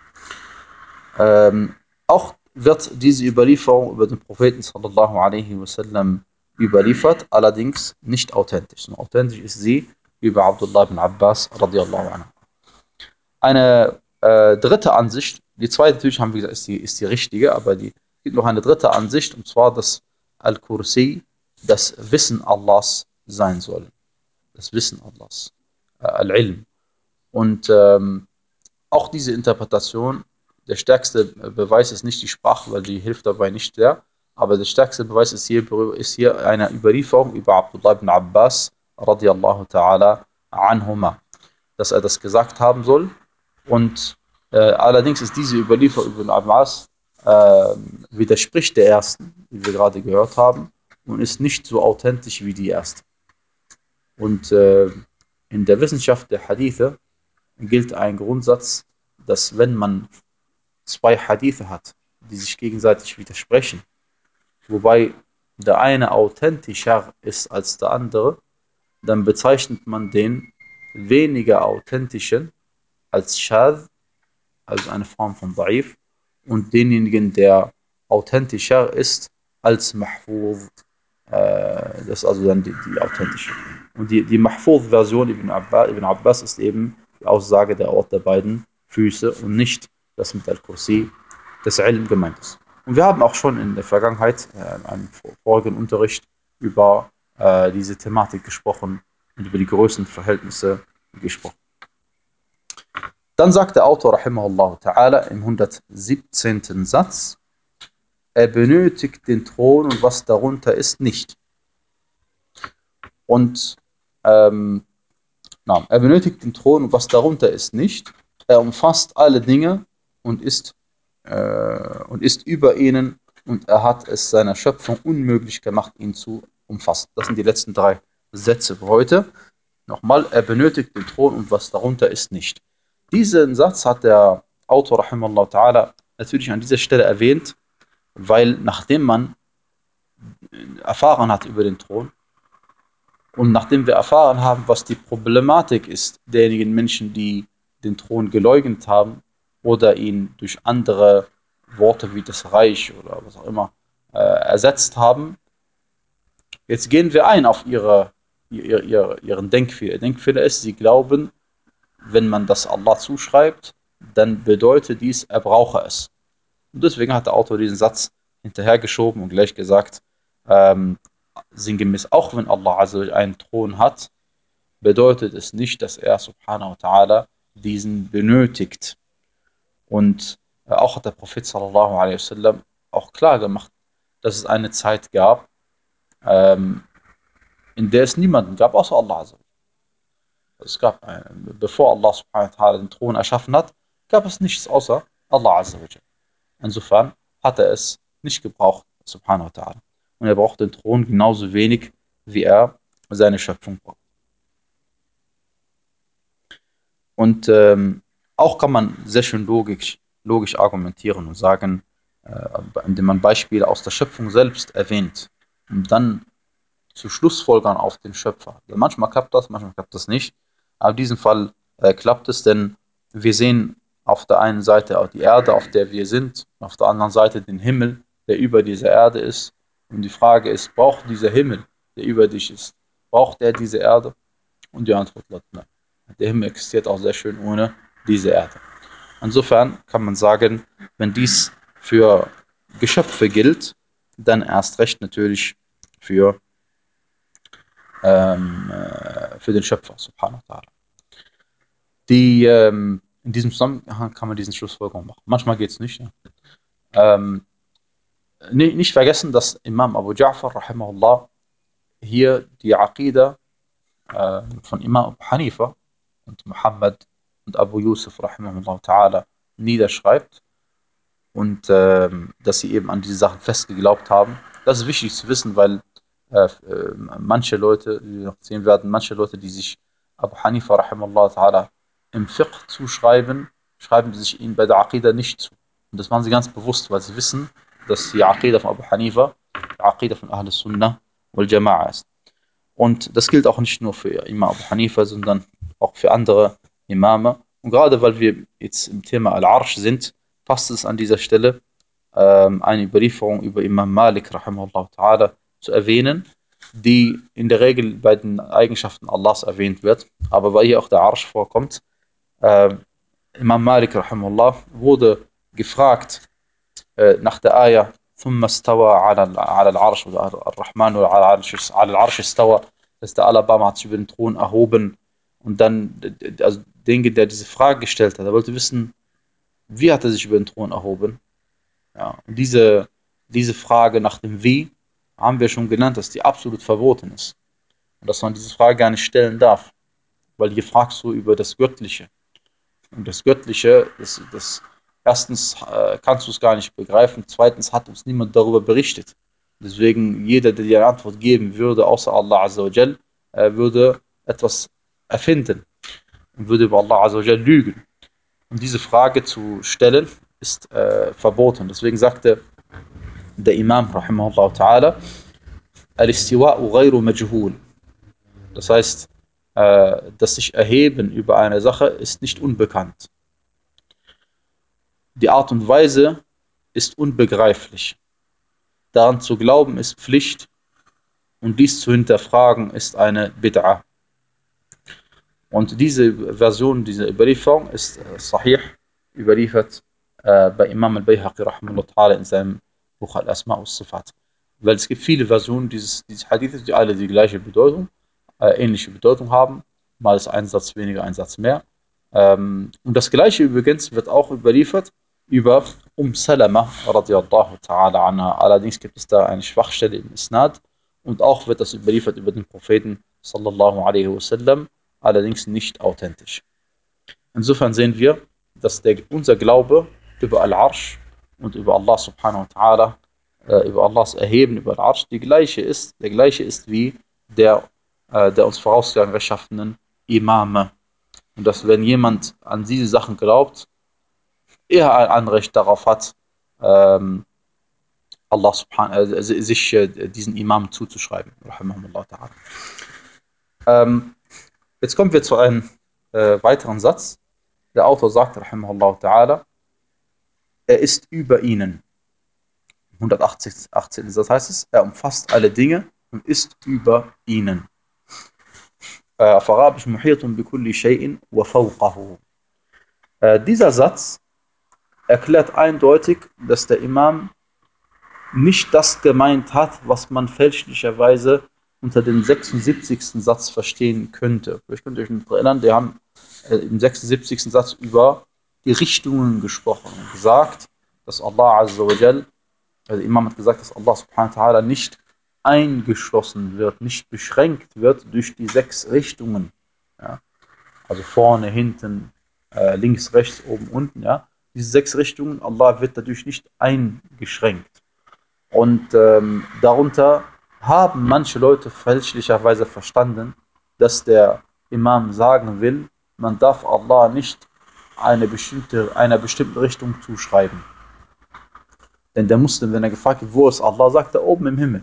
Speaker 1: Ähm, auch wird diese Überlieferung über den Propheten sallallahu alaihi wasallam überliefert, allerdings nicht authentisch. Authentisch ist sie über Abdullah ibn Abbas radiallahu anhu. Eine äh, dritte Ansicht, die zweite natürlich haben wir gesagt, ist die, ist die richtige, aber die gibt noch eine dritte Ansicht, und zwar, dass Al-Kursi das Wissen Allahs sein soll. Das Wissen Allahs. Äh, Al-Ilm. Und ähm, auch diese Interpretation, der stärkste Beweis ist nicht die Sprache, weil die hilft dabei nicht sehr, aber der stärkste Beweis ist hier, ist hier eine Überlieferung über Abdullah ibn Abbas radiallahu ta'ala anhuma, dass er das gesagt haben soll. Und äh, allerdings ist diese Überlieferung über Ibn Abbas äh, widerspricht der ersten, wie wir gerade gehört haben, und ist nicht so authentisch wie die erste. Und äh, in der Wissenschaft der Hadithe gilt ein Grundsatz, dass wenn man zwei Hadithe hat, die sich gegenseitig widersprechen, wobei der eine authentischer ist als der andere, dann bezeichnet man den weniger authentischen als Shadh, also eine Form von Da'if, und denjenigen, der authentischer ist, als Mahfuz. Äh, das ist also dann die, die authentische. Und die, die Mahfuz-Version Ibn Abbas, Ibn Abbas ist eben die Aussage der Ort der beiden Füße und nicht das mit Al-Kursi des Ilm gemeint ist. Und wir haben auch schon in der Vergangenheit äh, in einem vorigen Unterricht über äh, diese Thematik gesprochen und über die Größenverhältnisse gesprochen. Dann sagt der Autor rahimahullah ta'ala im hundertsiebzehnten Satz, er benötigt den Thron und was darunter ist nicht. Und ähm, na, er benötigt den Thron und was darunter ist nicht. Er umfasst alle Dinge und ist, äh, und ist über ihnen, und er hat es seiner Schöpfung unmöglich gemacht, ihn zu umfassen. Das sind die letzten drei Sätze für heute. Nochmal, er benötigt den Thron und was darunter ist nicht. Diesen Satz hat der Autor rahimallahu ta'ala natürlich an dieser Stelle erwähnt, weil nachdem man erfahren hat über den Thron und nachdem wir erfahren haben, was die Problematik ist derjenigen Menschen, die den Thron geleugnet haben oder ihn durch andere Worte wie das Reich oder was auch immer äh, ersetzt haben, jetzt gehen wir ein auf ihre, ihre, ihre, ihren Denkfehler. Denkfehler ist, sie glauben, wenn man das Allah zuschreibt, dann bedeutet dies, er brauche es. Und deswegen hat der Autor diesen Satz hinterhergeschoben und gleich gesagt, ähm, sinngemäß, auch wenn Allah also einen Thron hat, bedeutet es nicht, dass er subhanahu wa ta'ala diesen benötigt. Und äh, auch hat der Prophet sallallahu alaihi wasallam auch klar gemacht, dass es eine Zeit gab, ähm, in der es niemanden gab, außer Allah. Es gab, eine, bevor Allah subhanahu wa ta'ala den Thron erschaffen hat, gab es nichts außer Allah azza wa jalla. Insofern hat er es nicht gebraucht, subhanahu wa ta'ala. Und er braucht den Thron genauso wenig, wie er seine Schöpfung braucht. Und ähm, auch kann man sehr schön logisch, logisch argumentieren und sagen, äh, indem man Beispiele aus der Schöpfung selbst erwähnt, um dann zu Schlussfolgern auf den Schöpfer. Also manchmal klappt das, manchmal klappt das nicht. Aber in diesem Fall äh, klappt es, denn wir sehen auf der einen Seite auch die Erde, auf der wir sind, auf der anderen Seite den Himmel, der über dieser Erde ist. Und die Frage ist, braucht dieser Himmel, der über dich ist, braucht er diese Erde? Und die Antwort lautet nein. Der Himmel existiert auch sehr schön ohne diese Erde. Insofern kann man sagen, wenn dies für Geschöpfe gilt, dann erst recht natürlich für, ähm, äh, für den Schöpfer, subhanahu wa ta'ala. Die, ähm, in diesem Zusammenhang kann man diesen Schlussfolgerung machen. Manchmal geht es nicht. Ja. Ähm, nicht vergessen, dass Imam Abu Ja'far, rahimahullah, hier die Aqidah äh, von Imam Abu Hanifa und Muhammad und Abu Yusuf, rahimahullah ta'ala, niederschreibt und ähm, dass sie eben an diese Sachen festgeglaubt haben. Das ist wichtig zu wissen, weil äh, äh, manche Leute, wie wir noch sehen werden, manche Leute, die sich Abu Hanifa, rahimahullah ta'ala, im Fiqh zuschreiben, schreiben sie sich ihn bei der Aqidah nicht zu. Und das machen sie ganz bewusst, weil sie wissen, dass die Aqidah von Abu Hanifa die Aqidah von Ahl Sunnah wal Jama'a ist. Und das gilt auch nicht nur für Imam Abu Hanifa, sondern auch für andere Imame. Und gerade weil wir jetzt im Thema Al-Arsh sind, passt es an dieser Stelle, ähm, eine Überlieferung über Imam Malik, rahimahullah ta'ala, zu erwähnen, die in der Regel bei den Eigenschaften Allahs erwähnt wird, aber weil hier auch der Arsh vorkommt. Äh, Imam Malik, rahimahullah, wurde gefragt äh, nach der Ayah ثم استوى على على العرش الرحمن على العرش على العرش استوى, dass der Alabama hat sich über den Thron erhoben und dann, also derjenige, der diese Frage gestellt hat, er wollte wissen, wie hat er sich über den Thron erhoben? Ja, und diese, diese Frage nach dem Wie haben wir schon genannt, dass die absolut verboten ist und dass man diese Frage gar nicht stellen darf, weil hier fragst du über das Göttliche. Und das Göttliche, das, das erstens äh, kannst du es gar nicht begreifen, zweitens hat uns niemand darüber berichtet. Deswegen, jeder, der dir eine Antwort geben würde, außer Allah Azza wa Jal, äh, würde etwas erfinden und würde über Allah Azza wa Jal lügen. Und diese Frage zu stellen, ist äh, verboten. Deswegen sagte der Imam, rahimahullah ta'ala, Al-Istiwa'u ghayru majhul. Das heißt, äh, das sich erheben über eine Sache ist nicht unbekannt. Die Art und Weise ist unbegreiflich. Daran zu glauben ist Pflicht und dies zu hinterfragen ist eine Bid'a. Und diese Version, diese Überlieferung ist äh, sahih überliefert äh, bei Imam al-Bayhaqi rahimahullah ta'ala in seinem Buch Al-Asma' was-Sifat. Weil es gibt viele Versionen dieses, dieses Hadithes, die alle die gleiche Bedeutung, äh, ähnliche Bedeutung haben. Mal ist ein Satz weniger, ein Satz mehr. Ähm, und das gleiche übrigens wird auch überliefert über Um Salama radiyallahu ta'ala anha. Allerdings gibt es da eine Schwachstelle im Isnad und auch wird das überliefert über den Propheten sallallahu alaihi wasallam, allerdings nicht authentisch. Insofern sehen wir, dass der, unser Glaube über Al-Arsh und über Allah subhanahu wa ta'ala, äh, über Allahs Erheben über Al-Arsh, die gleiche ist, der gleiche ist wie der, äh, der uns vorausgegangen rechtschaffenen Imame. Und dass wenn jemand an diese Sachen glaubt, er ein Anrecht darauf hat, ähm, Allah subhanahu äh, sich äh, diesen Imam zuzuschreiben. Rahimahumullah ta'ala. Ähm, jetzt kommen wir zu einem äh, weiteren Satz. Der Autor sagt, rahimahullah ta'ala, er ist über ihnen. hundertachtzehn. Das heißt es, er umfasst alle Dinge und ist über ihnen. Auf Arabisch, muhitun bi kulli shay'in wa fawqahu. Dieser Satz erklärt eindeutig, dass der Imam nicht das gemeint hat, was man fälschlicherweise unter dem sechsundsiebzigsten Satz verstehen könnte. Ich könnte euch noch erinnern, wir haben äh, im sechsundsiebzigsten Satz über die Richtungen gesprochen und gesagt, dass Allah Azza wa Jal, also der Imam hat gesagt, dass Allah subhanahu wa ta'ala nicht eingeschlossen wird, nicht beschränkt wird durch die sechs Richtungen. Ja? Also vorne, hinten, äh, links, rechts, oben, unten. Ja? Diese sechs Richtungen, Allah wird dadurch nicht eingeschränkt. Und ähm, darunter haben manche Leute fälschlicherweise verstanden, dass der Imam sagen will, man darf Allah nicht eine bestimmte, einer bestimmten Richtung zuschreiben. Denn der Muslim, wenn er gefragt wird, wo ist Allah, sagt er oben im Himmel.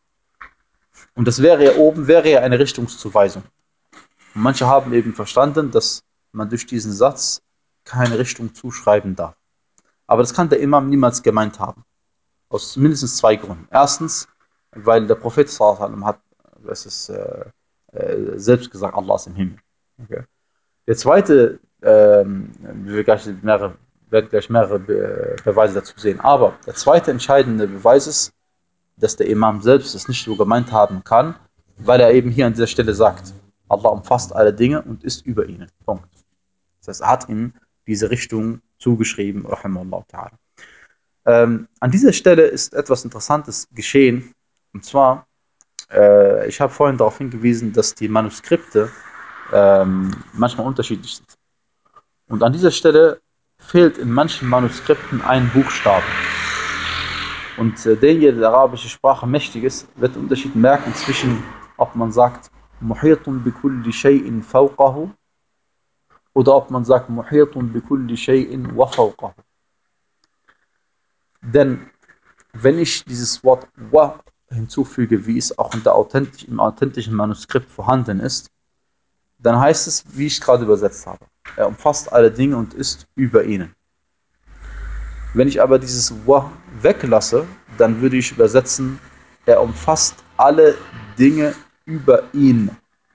Speaker 1: Und das wäre ja oben, wäre ja eine Richtungszuweisung. Und manche haben eben verstanden, dass man durch diesen Satz keine Richtung zuschreiben darf. Aber das kann der Imam niemals gemeint haben. Aus mindestens zwei Gründen. Erstens, weil der Prophet sallallahu alaihi wasallam hat es ist, äh, äh, selbst gesagt, Allah ist im Himmel. Okay. Der zweite, ähm, wir gleich mehrere, werden gleich mehrere Be Beweise dazu sehen, aber der zweite entscheidende Beweis ist, dass der Imam selbst es nicht so gemeint haben kann, weil er eben hier an dieser Stelle sagt, Allah umfasst alle Dinge und ist über ihnen. Punkt. Das heißt, er hat ihm diese Richtung zugeschrieben, rahimahullah ta'ala. Ähm, an dieser Stelle ist etwas Interessantes geschehen, und zwar, äh, ich habe vorhin darauf hingewiesen, dass die Manuskripte ähm, manchmal unterschiedlich sind. Und an dieser Stelle fehlt in manchen Manuskripten ein Buchstabe. Und äh, derjenige, der arabische Sprache mächtig ist, wird den Unterschied merken zwischen, ob man sagt, Muhitun bi kulli shay'in fawqahu oder ob man sagt, Muhitun bi kulli shay'in wa fawqahu. Denn wenn ich dieses Wort wa hinzufüge, wie es auch in der authentisch, im authentischen Manuskript vorhanden ist, dann heißt es, wie ich gerade übersetzt habe. Er umfasst alle Dinge und ist über ihnen. Wenn ich aber dieses wa weglasse, dann würde ich übersetzen, er umfasst alle Dinge über ihn.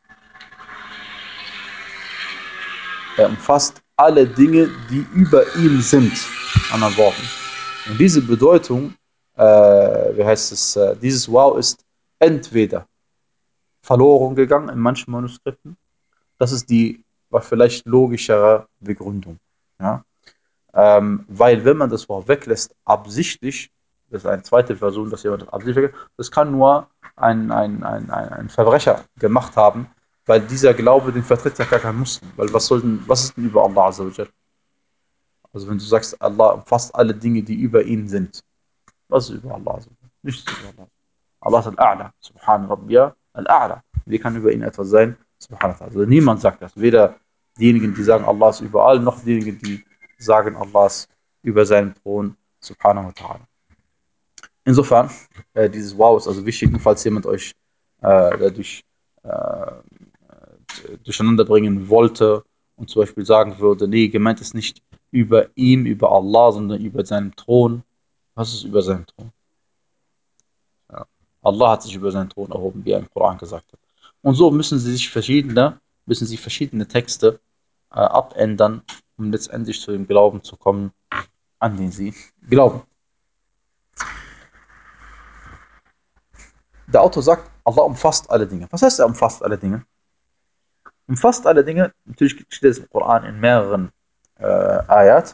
Speaker 1: Er umfasst alle Dinge, die über ihm sind. Anderen Worten. Und diese Bedeutung, äh, wie heißt es, äh, dieses Wow ist entweder verloren gegangen in manchen Manuskripten. Das ist die war vielleicht logischere Begründung. Ja? Ähm, weil wenn man das Wort weglässt, absichtlich, das ist eine zweite Version, dass jemand das absichtlich weglässt, das kann nur ein, ein, ein, ein, ein Verbrecher gemacht haben, weil dieser Glaube, den vertritt ja gar kein Muslim. Weil was soll denn, was ist denn über Allah Azza wa Jal? Also wenn du sagst, Allah umfasst alle Dinge, die über ihn sind. Was ist über Allah Azza wa Jal? Nichts über Allah. Allah ist Al-A'la, Subhan Rabbiya Al-A'la. Wie kann über ihn etwas sein? Subhanallah. Also niemand sagt das. Weder diejenigen, die sagen, Allah ist überall, noch diejenigen, die sagen, Allah ist über seinen Thron. Subhanahu wa ta'ala. Insofern, äh, dieses Wow ist also wichtig, falls jemand euch äh, dadurch äh, durcheinander bringen wollte und zum Beispiel sagen würde, nee, gemeint ist nicht über ihm, über Allah, sondern über seinen Thron. Was ist über seinen Thron? Ja. Allah hat sich über seinen Thron erhoben, wie er im Koran gesagt hat. Und so müssen sie sich verschiedene, müssen sie verschiedene Texte äh, abändern, um letztendlich zu dem Glauben zu kommen, an den sie glauben. Der Autor sagt, Allah umfasst alle Dinge. Was heißt er umfasst alle Dinge? Umfasst alle Dinge, natürlich steht es im Koran in mehreren äh, Ayat.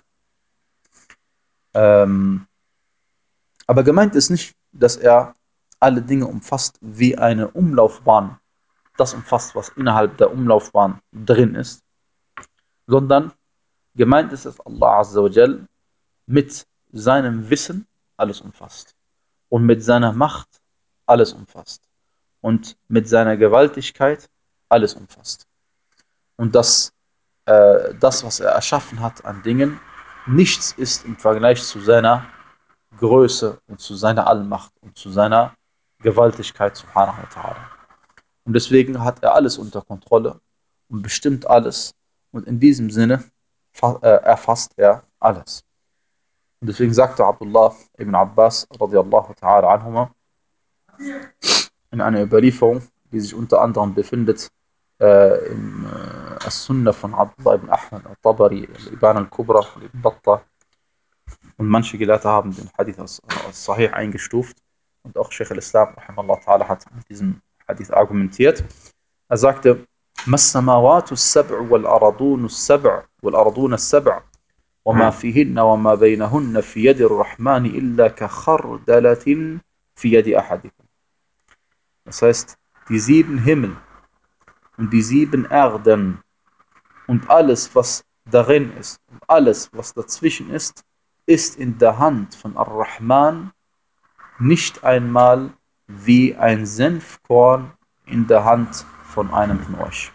Speaker 1: Ähm, aber gemeint ist nicht, dass er alle Dinge umfasst wie eine Umlaufbahn. Das umfasst, was innerhalb der Umlaufbahn drin ist. Sondern gemeint ist, dass Allah Azza wa Jal mit seinem Wissen alles umfasst. Und mit seiner Macht alles umfasst. Und mit seiner Gewaltigkeit alles umfasst. Und dass äh, das, was er erschaffen hat an Dingen, nichts ist im Vergleich zu seiner Größe und zu seiner Allmacht und zu seiner Gewaltigkeit, subhanahu wa ta'ala. Und deswegen hat er alles unter Kontrolle und bestimmt alles. Und in diesem Sinne äh, erfasst er alles. Und deswegen sagte Abdullah ibn Abbas radiallahu ta'ala anhuma in einer Überlieferung, die sich unter anderem befindet äh, im äh, As-Sunnah von Abdullah ibn Ahmad al-Tabari, al-Ibana al-Kubra von Ibn Battah. Und manche Gelehrte haben den Hadith als, als Sahih eingestuft. Und auch Sheikh al-Islam ta'ala hat mit diesem Hadith argumentiert. Er sagte, ما السماوات السبع والأرضون السبع والأرضون السبع وما فيهن وما بينهن في يد الرحمن إلا كخردلة في يد أحدكم. Das heißt, die sieben Himmel und die sieben Erden und alles, was darin ist und alles, was dazwischen ist, ist in der Hand von Ar-Rahman nicht einmal wie ein Senfkorn in der Hand von einem von euch.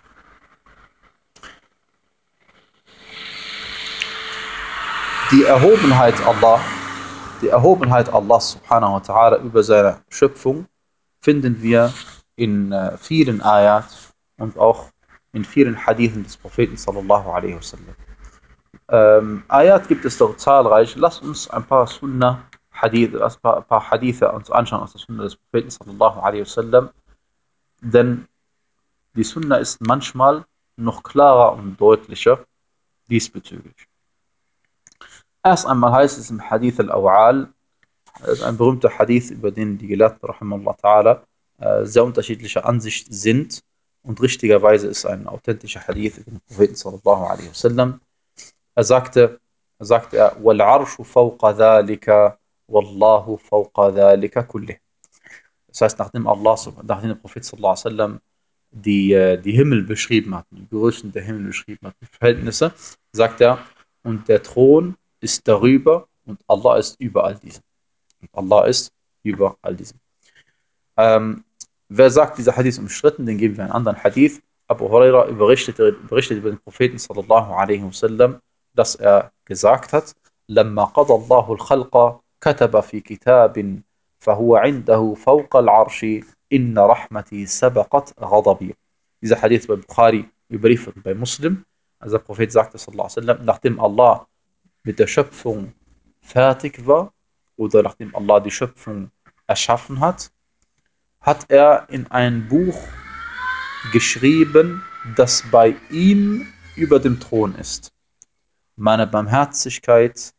Speaker 1: Die Erhobenheit Allah, die Erhobenheit Allah subhanahu wa ta'ala über seine Schöpfung finden wir in äh, vielen Ayat und auch in vielen Hadithen des Propheten sallallahu alaihi wasallam. Ähm, Ayat gibt es doch zahlreich. Lass uns ein paar Sunnah, Hadith, ein paar, ein paar Hadithe uns anschauen aus der Sunna des Propheten sallallahu alaihi wasallam. Denn die Sunna ist manchmal noch klarer und deutlicher diesbezüglich. Erst einmal heißt es im Hadith al-Aw'al, das ist ein berühmter Hadith, über den die Gelehrten, rahimahullah ta'ala, äh, sehr unterschiedlicher Ansicht sind. Und richtigerweise ist ein authentischer Hadith über den Propheten sallallahu alaihi wasallam. Er sagte, er sagte er, وَالْعَرْشُ فَوْقَ ذَلِكَ وَاللَّهُ فَوْقَ ذَلِكَ كُلِّهِ. Das heißt, nachdem Allah, nachdem der Prophet sallallahu alaihi wasallam die, die Himmel beschrieben hat, die Größen der Himmel beschrieben hat, die Verhältnisse, sagt er, und der Thron ist darüber und Allah ist über all diesem. Und Allah ist über all diesem. Ähm, wer sagt, dieser Hadith ist umstritten, den geben wir einen anderen Hadith. Abu Huraira berichtet, berichtet über den Propheten sallallahu alaihi wasallam, dass er gesagt hat, لما قضى الله الخلق كتب في كتاب فهو عنده فوق العرش إن رحمتي سبقت غضبي. Dieser Hadith bei Bukhari überliefert bei Muslim. Also der Prophet sagte sallallahu alaihi wasallam, nachdem Allah mit der Schöpfung fertig war oder nachdem Allah die Schöpfung erschaffen hat, hat er in ein Buch geschrieben, das bei ihm über dem Thron ist. Meine Barmherzigkeit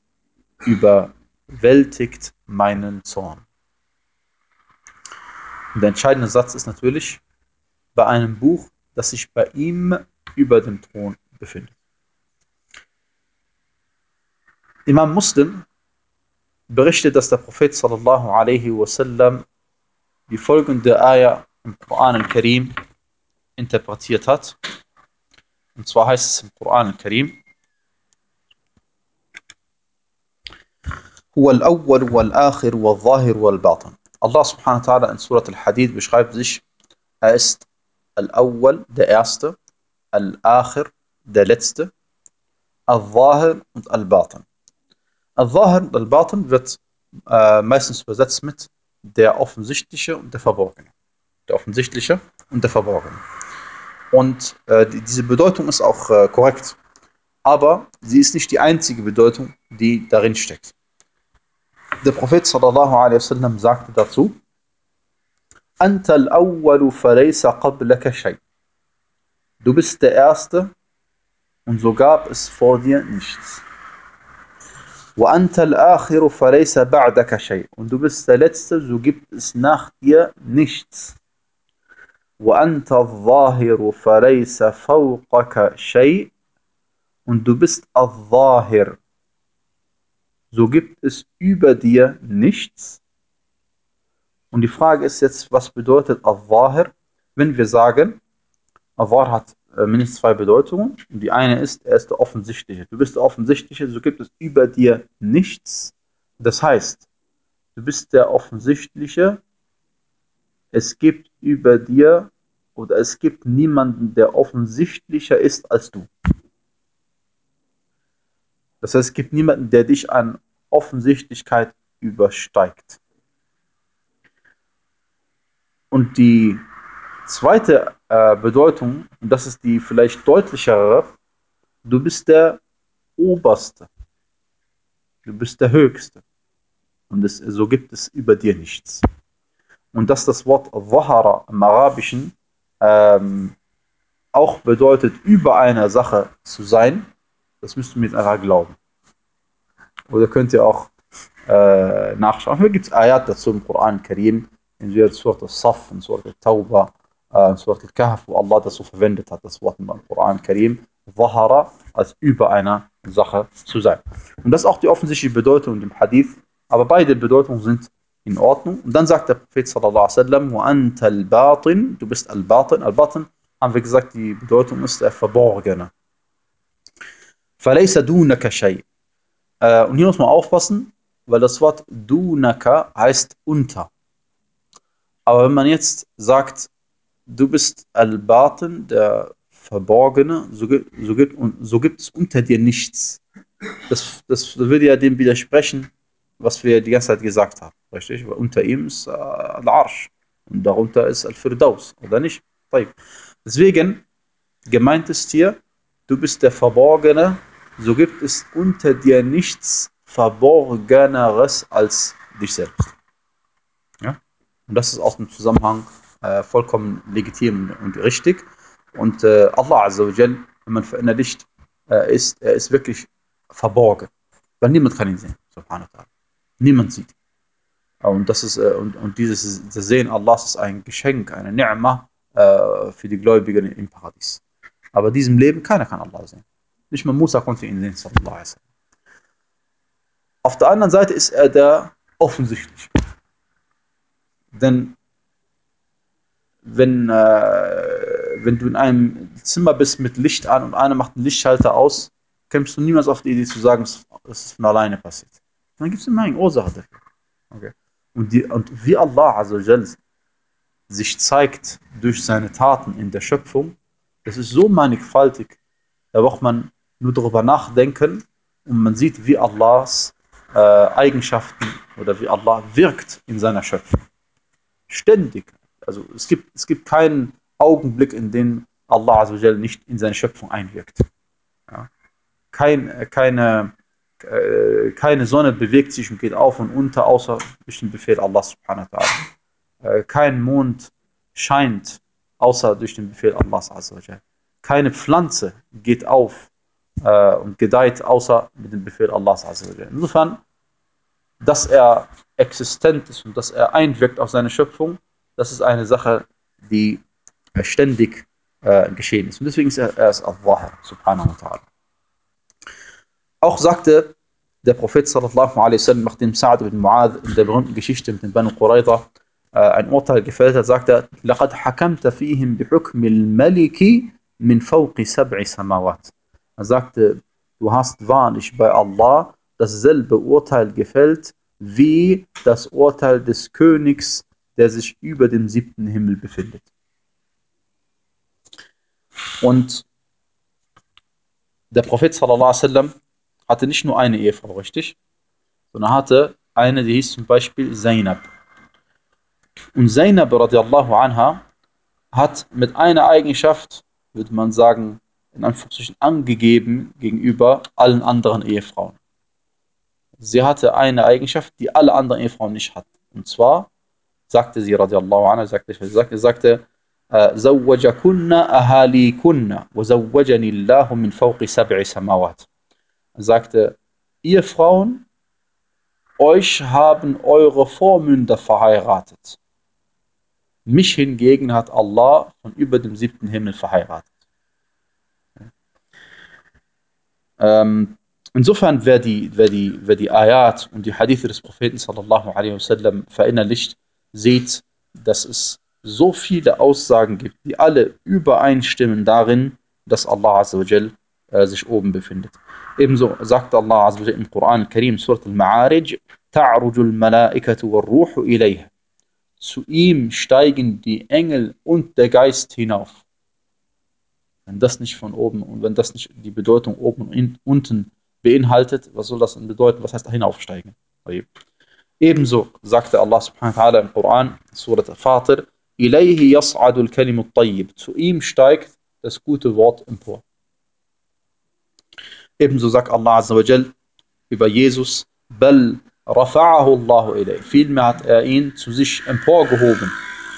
Speaker 1: überwältigt meinen Zorn. Und der entscheidende Satz ist natürlich, bei einem Buch, das sich bei ihm über dem Thron befindet. Imam Muslim berichtet, dass der Prophet sallallahu alaihi wasallam die folgende Ayah im Koran al-Karim interpretiert hat. Und zwar heißt es im Koran al-Karim, هو الأول والآخر والظاهر والباطن. Allah subhanahu wa ta'ala in Surat al-Hadid beschreibt sich, er ist Al-Awwal, der Erste, Al-Akhir, der Letzte, Al-Zahir und Al-Batin. Al-Zahir und Al-Batin wird äh, meistens übersetzt mit der Offensichtliche und der Verborgene. Der Offensichtliche und der Verborgene. Und äh, die, diese Bedeutung ist auch äh, korrekt. Aber sie ist nicht die einzige Bedeutung, die darin steckt. Der Prophet sallallahu alaihi wasallam sagte dazu, Anta al-awwalu falaysa qablaka shay. Du bist der Erste und so gab es vor dir nichts. Wa anta al-akhiru falaysa ba'daka shay. Und du bist der Letzte, so gibt es nach dir nichts. Wa anta al-zahiru falaysa fawqaka shay. Und du bist al-zahir, so gibt es über dir nichts. Und die Frage ist jetzt, was bedeutet al-Zahir? Wenn wir sagen, al-Zahir hat äh, mindestens zwei Bedeutungen. Und die eine ist, er ist der Offensichtliche. Du bist der Offensichtliche, so gibt es über dir nichts. Das heißt, du bist der Offensichtliche, es gibt über dir oder es gibt niemanden, der offensichtlicher ist als du. Das heißt, es gibt niemanden, der dich an Offensichtlichkeit übersteigt. Und die zweite äh, Bedeutung, und das ist die vielleicht deutlichere, du bist der Oberste. Du bist der Höchste. Und es, so gibt es über dir nichts. Und dass das Wort Zahara im Arabischen ähm, auch bedeutet, über einer Sache zu sein, das müsst ihr mir jetzt einfach glauben. Oder könnt ihr auch äh, nachschauen. Hier gibt es Ayat dazu im Koran Karim, in Surat al-Saf, in Surat al-Tawbah, äh, in Surat al-Kahf, wo Allah das so verwendet hat, das Wort im Koran Karim, Zahara, als über einer Sache zu sein. Und das ist auch die offensichtliche Bedeutung im Hadith, aber beide Bedeutungen sind in Ordnung. Und dann sagt der Prophet sallallahu alaihi wasallam, wa anta al-Batin, du bist al-Batin. Al-Batin, haben wir gesagt, die Bedeutung ist der Verborgene. فَلَيْسَ دُونَكَ شَيْءٍ. Äh, und hier muss man aufpassen, weil das Wort Dunaka heißt unter. Aber wenn man jetzt sagt, du bist Al-Batin, der Verborgene, so gibt, so, gibt, so gibt es unter dir nichts. Das, das würde ja dem widersprechen, was wir die ganze Zeit gesagt haben. Richtig? Weil unter ihm ist äh, Al-Arsh. Und darunter ist Al-Firdaus. Oder nicht? Deswegen, gemeint ist hier, du bist der Verborgene so gibt es unter dir nichts Verborgeneres als dich selbst. Ja? Und das ist aus dem Zusammenhang äh, vollkommen legitim und richtig. Und äh, Allah Azza wa Jal, wenn man verinnerlicht, äh, ist, er ist wirklich verborgen. Weil niemand kann ihn sehen. Subhanahu wa ta'ala. Niemand sieht. Und, das ist, äh, und, und dieses das Sehen Allahs ist ein Geschenk, eine Ni'ma äh, für die Gläubigen im Paradies. Aber in diesem Leben, keiner kann Allah sehen. Nicht mal Musa konnte ihn sehen, sallallahu alaihi wasallam. Auf der anderen Seite ist er der offensichtlich. Denn wenn, äh, wenn du in einem Zimmer bist mit Licht an und einer macht einen Lichtschalter aus, kommst du niemals auf die Idee zu sagen, es ist von alleine passiert. Dann gibt es immer eine Ursache dafür. Okay. Und, die, und wie Allah Azza wa Jal sich zeigt durch seine Taten in der Schöpfung, das ist so mannigfaltig, da braucht man nur darüber nachdenken und man sieht, wie Allahs äh, Eigenschaften oder wie Allah wirkt in seiner Schöpfung. Ständig. Also es gibt, es gibt keinen Augenblick, in dem Allah Azza wa Jal nicht in seine Schöpfung einwirkt. Ja. Kein, keine, äh, keine Sonne bewegt sich und geht auf und unter, außer durch den Befehl Allah subhanahu wa ta'ala. Äh, kein Mond scheint, außer durch den Befehl Allahs Azza wa Jal. Keine Pflanze geht auf äh, und gedeiht, außer mit dem Befehl Allahs Azza wa Jal. Insofern, dass er existent ist und dass er einwirkt auf seine Schöpfung, das ist eine Sache, die äh, ständig äh, geschehen ist. Und deswegen ist er, er ist Allah subhanahu wa ta'ala. Auch sagte der Prophet sallallahu alaihi wasallam, nachdem Sa'd ibn Mu'adh in der berühmten Geschichte mit den Banu Qurayza äh, ein Urteil gefällt hat, sagte er: "Laqad hakamta fihim bihukmi al-maliki min fawqi sab'i samawat." Er sagte: Du hast wahrlich bei Allah dasselbe Urteil gefällt wie das Urteil des Königs, der sich über dem siebten Himmel befindet. Und der Prophet sallallahu alaihi wasallam hatte nicht nur eine Ehefrau, richtig? Sondern hatte eine, die hieß zum Beispiel Zainab. Und Zainab radiallahu anha hat mit einer Eigenschaft, würde man sagen, in Anführungsstrichen angegeben gegenüber allen anderen Ehefrauen. Sie hatte eine Eigenschaft, die alle anderen Ehefrauen nicht hatten. Und zwar sagte sie radiallahu anha, sagte, sagte, sagte زوجكن أهاليكن وزوجني الله من فوق سبع سماوات. Er sagte, ihr Frauen, euch haben eure Vormünder verheiratet. Mich hingegen hat Allah von über dem siebten Himmel verheiratet. Ähm, insofern, wer die, wer, die, wer die Ayat und die Hadithe des Propheten sallallahu alaihi wasallam verinnerlicht, sieht, dass es so viele Aussagen gibt, die alle übereinstimmen darin, dass Allah Azza wa Jal äh, sich oben befindet. Ebenso sagt Allah Azza wa Jal im Koran al-Karim, Surat al-Ma'arij, ta'ruju al-Malaikatu wal-Ruhu ilayh. Zu ihm steigen die Engel und der Geist hinauf. Wenn das nicht von oben und wenn das nicht die Bedeutung oben und in, unten beinhaltet, was soll das denn bedeuten? Was heißt da hinaufsteigen? Ebenso sagte Allah subhanahu wa ta'ala im Koran, Surat al-Fatir, Ilayhi yas'adu al-kalimu at-tayyib. Zu ihm steigt das gute Wort empor. Ebenso sagt Allah Azza wa Jal über Jesus, Bal rafa'ahu Allahu ilayh. Vielmehr hat er ihn zu sich emporgehoben.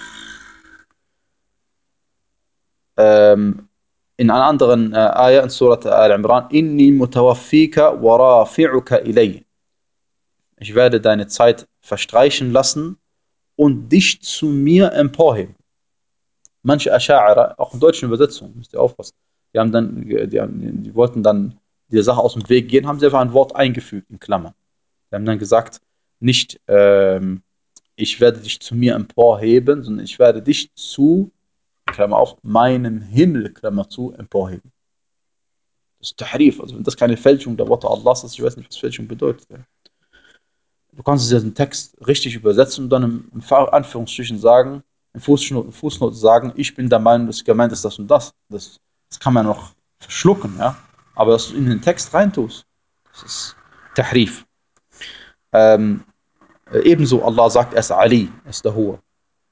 Speaker 1: Ähm, in einer anderen äh, Ayah in Surat Al-Imran, Inni mutawaffika wa rafi'uka ilay. Ich werde deine Zeit verstreichen lassen und dich zu mir emporheben. Manche Ascha'ira, auch in deutschen Übersetzungen, müsst ihr aufpassen, die haben dann, die, haben, die wollten dann dieser Sache aus dem Weg gehen, haben sie einfach ein Wort eingefügt, in Klammern. Die haben dann gesagt, nicht, ähm, ich werde dich zu mir emporheben, sondern ich werde dich zu, Klammer auf, meinem Himmel, Klammer zu, emporheben. Das ist Tahrif, also wenn das keine Fälschung der Worte Allahs ist, ich weiß nicht, was Fälschung bedeutet. Du kannst diesen Text richtig übersetzen und dann im, im Anführungsstrichen sagen, in Fußnoten, Fußnoten sagen, ich bin der Meinung, dass gemeint ist das und das. Das, das kann man noch verschlucken, ja. Aber dass du in den Text reintust, das ist Tahrif. Ähm, ebenso Allah sagt, er ist Ali, er ist der Hohe.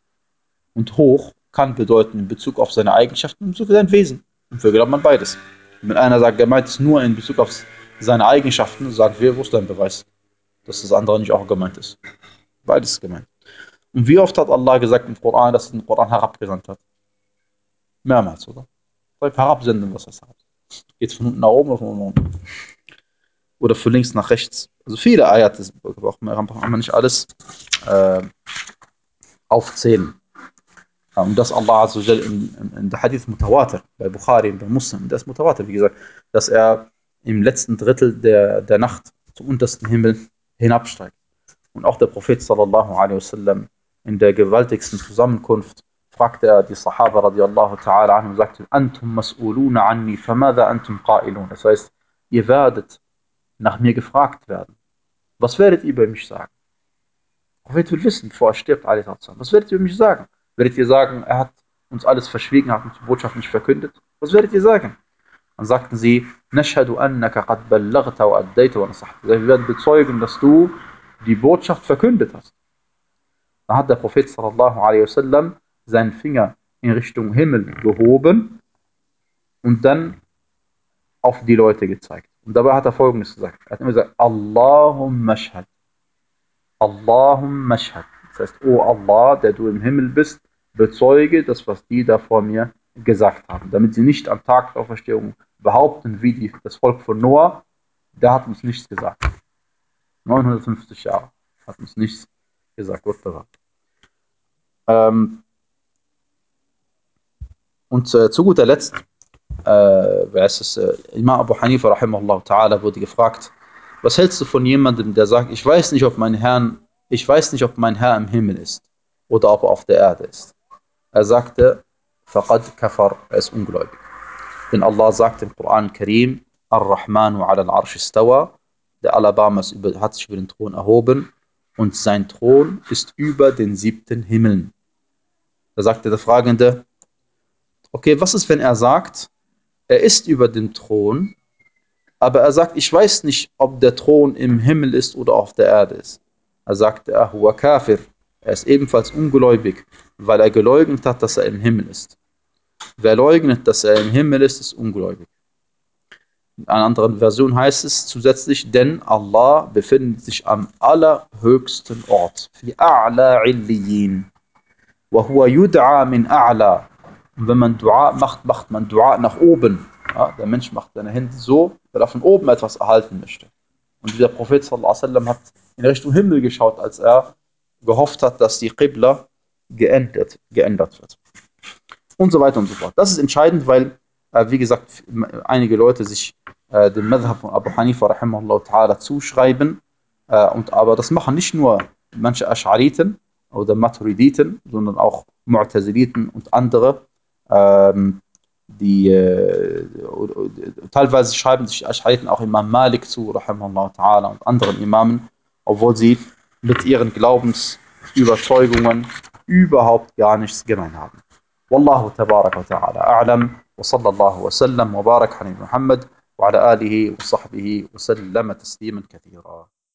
Speaker 1: Und hoch kann bedeuten in Bezug auf seine Eigenschaften und in Bezug auf sein Wesen. Und für glaubt man beides. Wenn einer sagt, gemeint ist nur in Bezug auf seine Eigenschaften, sagen wir, wo ist dein Beweis, dass das andere nicht auch gemeint ist? Beides ist gemeint. Und wie oft hat Allah gesagt im Koran, dass er den Koran herabgesandt hat? Mehrmals, oder? Vielleicht herabsenden, was heißt herab? Geht von unten nach oben oder von oben nach unten? Oder von links nach rechts? Also viele Ayat, das braucht man nicht alles äh, aufzählen. Und das Allah Azza wa Jal in, in, in der Hadith Mutawatir, bei Bukhari, bei Muslim, das ist Mutawatir, wie gesagt, dass er im letzten Drittel der, der Nacht zum untersten Himmel hinabsteigt. Und auch der Prophet sallallahu alaihi wasallam in der gewaltigsten Zusammenkunft fragte er die Sahaba radiallahu ta'ala anhu und sagte, Antum mas'uluna anni, famadha antum qa'ilun. Das heißt, ihr werdet nach mir gefragt werden. Was werdet ihr über mich sagen? Der Prophet will wissen, bevor er stirbt, was werdet ihr über mich sagen? Werdet ihr sagen, er hat uns alles verschwiegen, hat uns die Botschaft nicht verkündet? Was werdet ihr sagen? Dann sagten sie, Nashhadu annaka qad ballaghta wa addayta wa nasahta. Wir werden bezeugen, dass du die Botschaft verkündet hast. Dann hat der Prophet sallallahu alaihi wasallam seinen Finger in Richtung Himmel gehoben und dann auf die Leute gezeigt. Und dabei hat er Folgendes gesagt. Er hat immer gesagt, Allahumma shahad. Allahumma shahad. Das heißt, O Allah, der du im Himmel bist, bezeuge das, was die da vor mir gesagt haben. Damit sie nicht am Tag der Auferstehung behaupten, wie die, das Volk von Noah, der hat uns nichts gesagt. neunhundertfünfzig Jahre hat uns nichts gesagt. Gott bewahrt. Ähm, und äh, zu guter Letzt, äh, wer ist es, äh, Imam Abu Hanifa rahimahullah ta'ala wurde gefragt, was hältst du von jemandem, der sagt, ich weiß nicht, ob mein Herr, ich weiß nicht, ob mein Herr im Himmel ist oder ob er auf der Erde ist. Er sagte, faqad kafar, er ist ungläubig. Denn Allah sagt im Koran Karim, Ar-Rahmanu ala al-Arsh istawa, der Alabamas hat sich über den Thron erhoben und sein Thron ist über den siebten Himmeln. Da sagte der Fragende, okay, was ist, wenn er sagt, er ist über dem Thron, aber er sagt, ich weiß nicht, ob der Thron im Himmel ist oder auf der Erde ist. Er sagte, er huwa kafir, er ist ebenfalls ungläubig, weil er geleugnet hat, dass er im Himmel ist. Wer leugnet, dass er im Himmel ist, ist ungläubig. In einer anderen Version heißt es zusätzlich, denn Allah befindet sich am allerhöchsten Ort. Fi a'la illiyin. Wa huwa yud'a min a'la. Und wenn man Dua macht, macht man Dua nach oben. Ja, der Mensch macht seine Hände so, weil er von oben etwas erhalten möchte. Und der Prophet sallallahu alaihi wasallam hat in Richtung Himmel geschaut, als er gehofft hat, dass die Qibla geändert, geändert wird. Und so weiter und so fort. Das ist entscheidend, weil, äh, wie gesagt, einige Leute sich äh, dem Madhab von Abu Hanifa rahimahullah ta'ala zuschreiben. Äh, und aber das machen nicht nur manche Asch'ariten oder Maturiditen, sondern auch Mu'taziliten und andere. Ähm, die äh, teilweise schreiben sich Asch'ariten auch Imam Malik zu, rahimahullah ta'ala, und anderen Imamen, obwohl sie mit ihren Glaubensüberzeugungen überhaupt gar nichts gemein haben. والله تبارك وتعالى أعلم وصلى الله وسلم وبارك على محمد وعلى آله وصحبه وسلم تسليما كثيرا.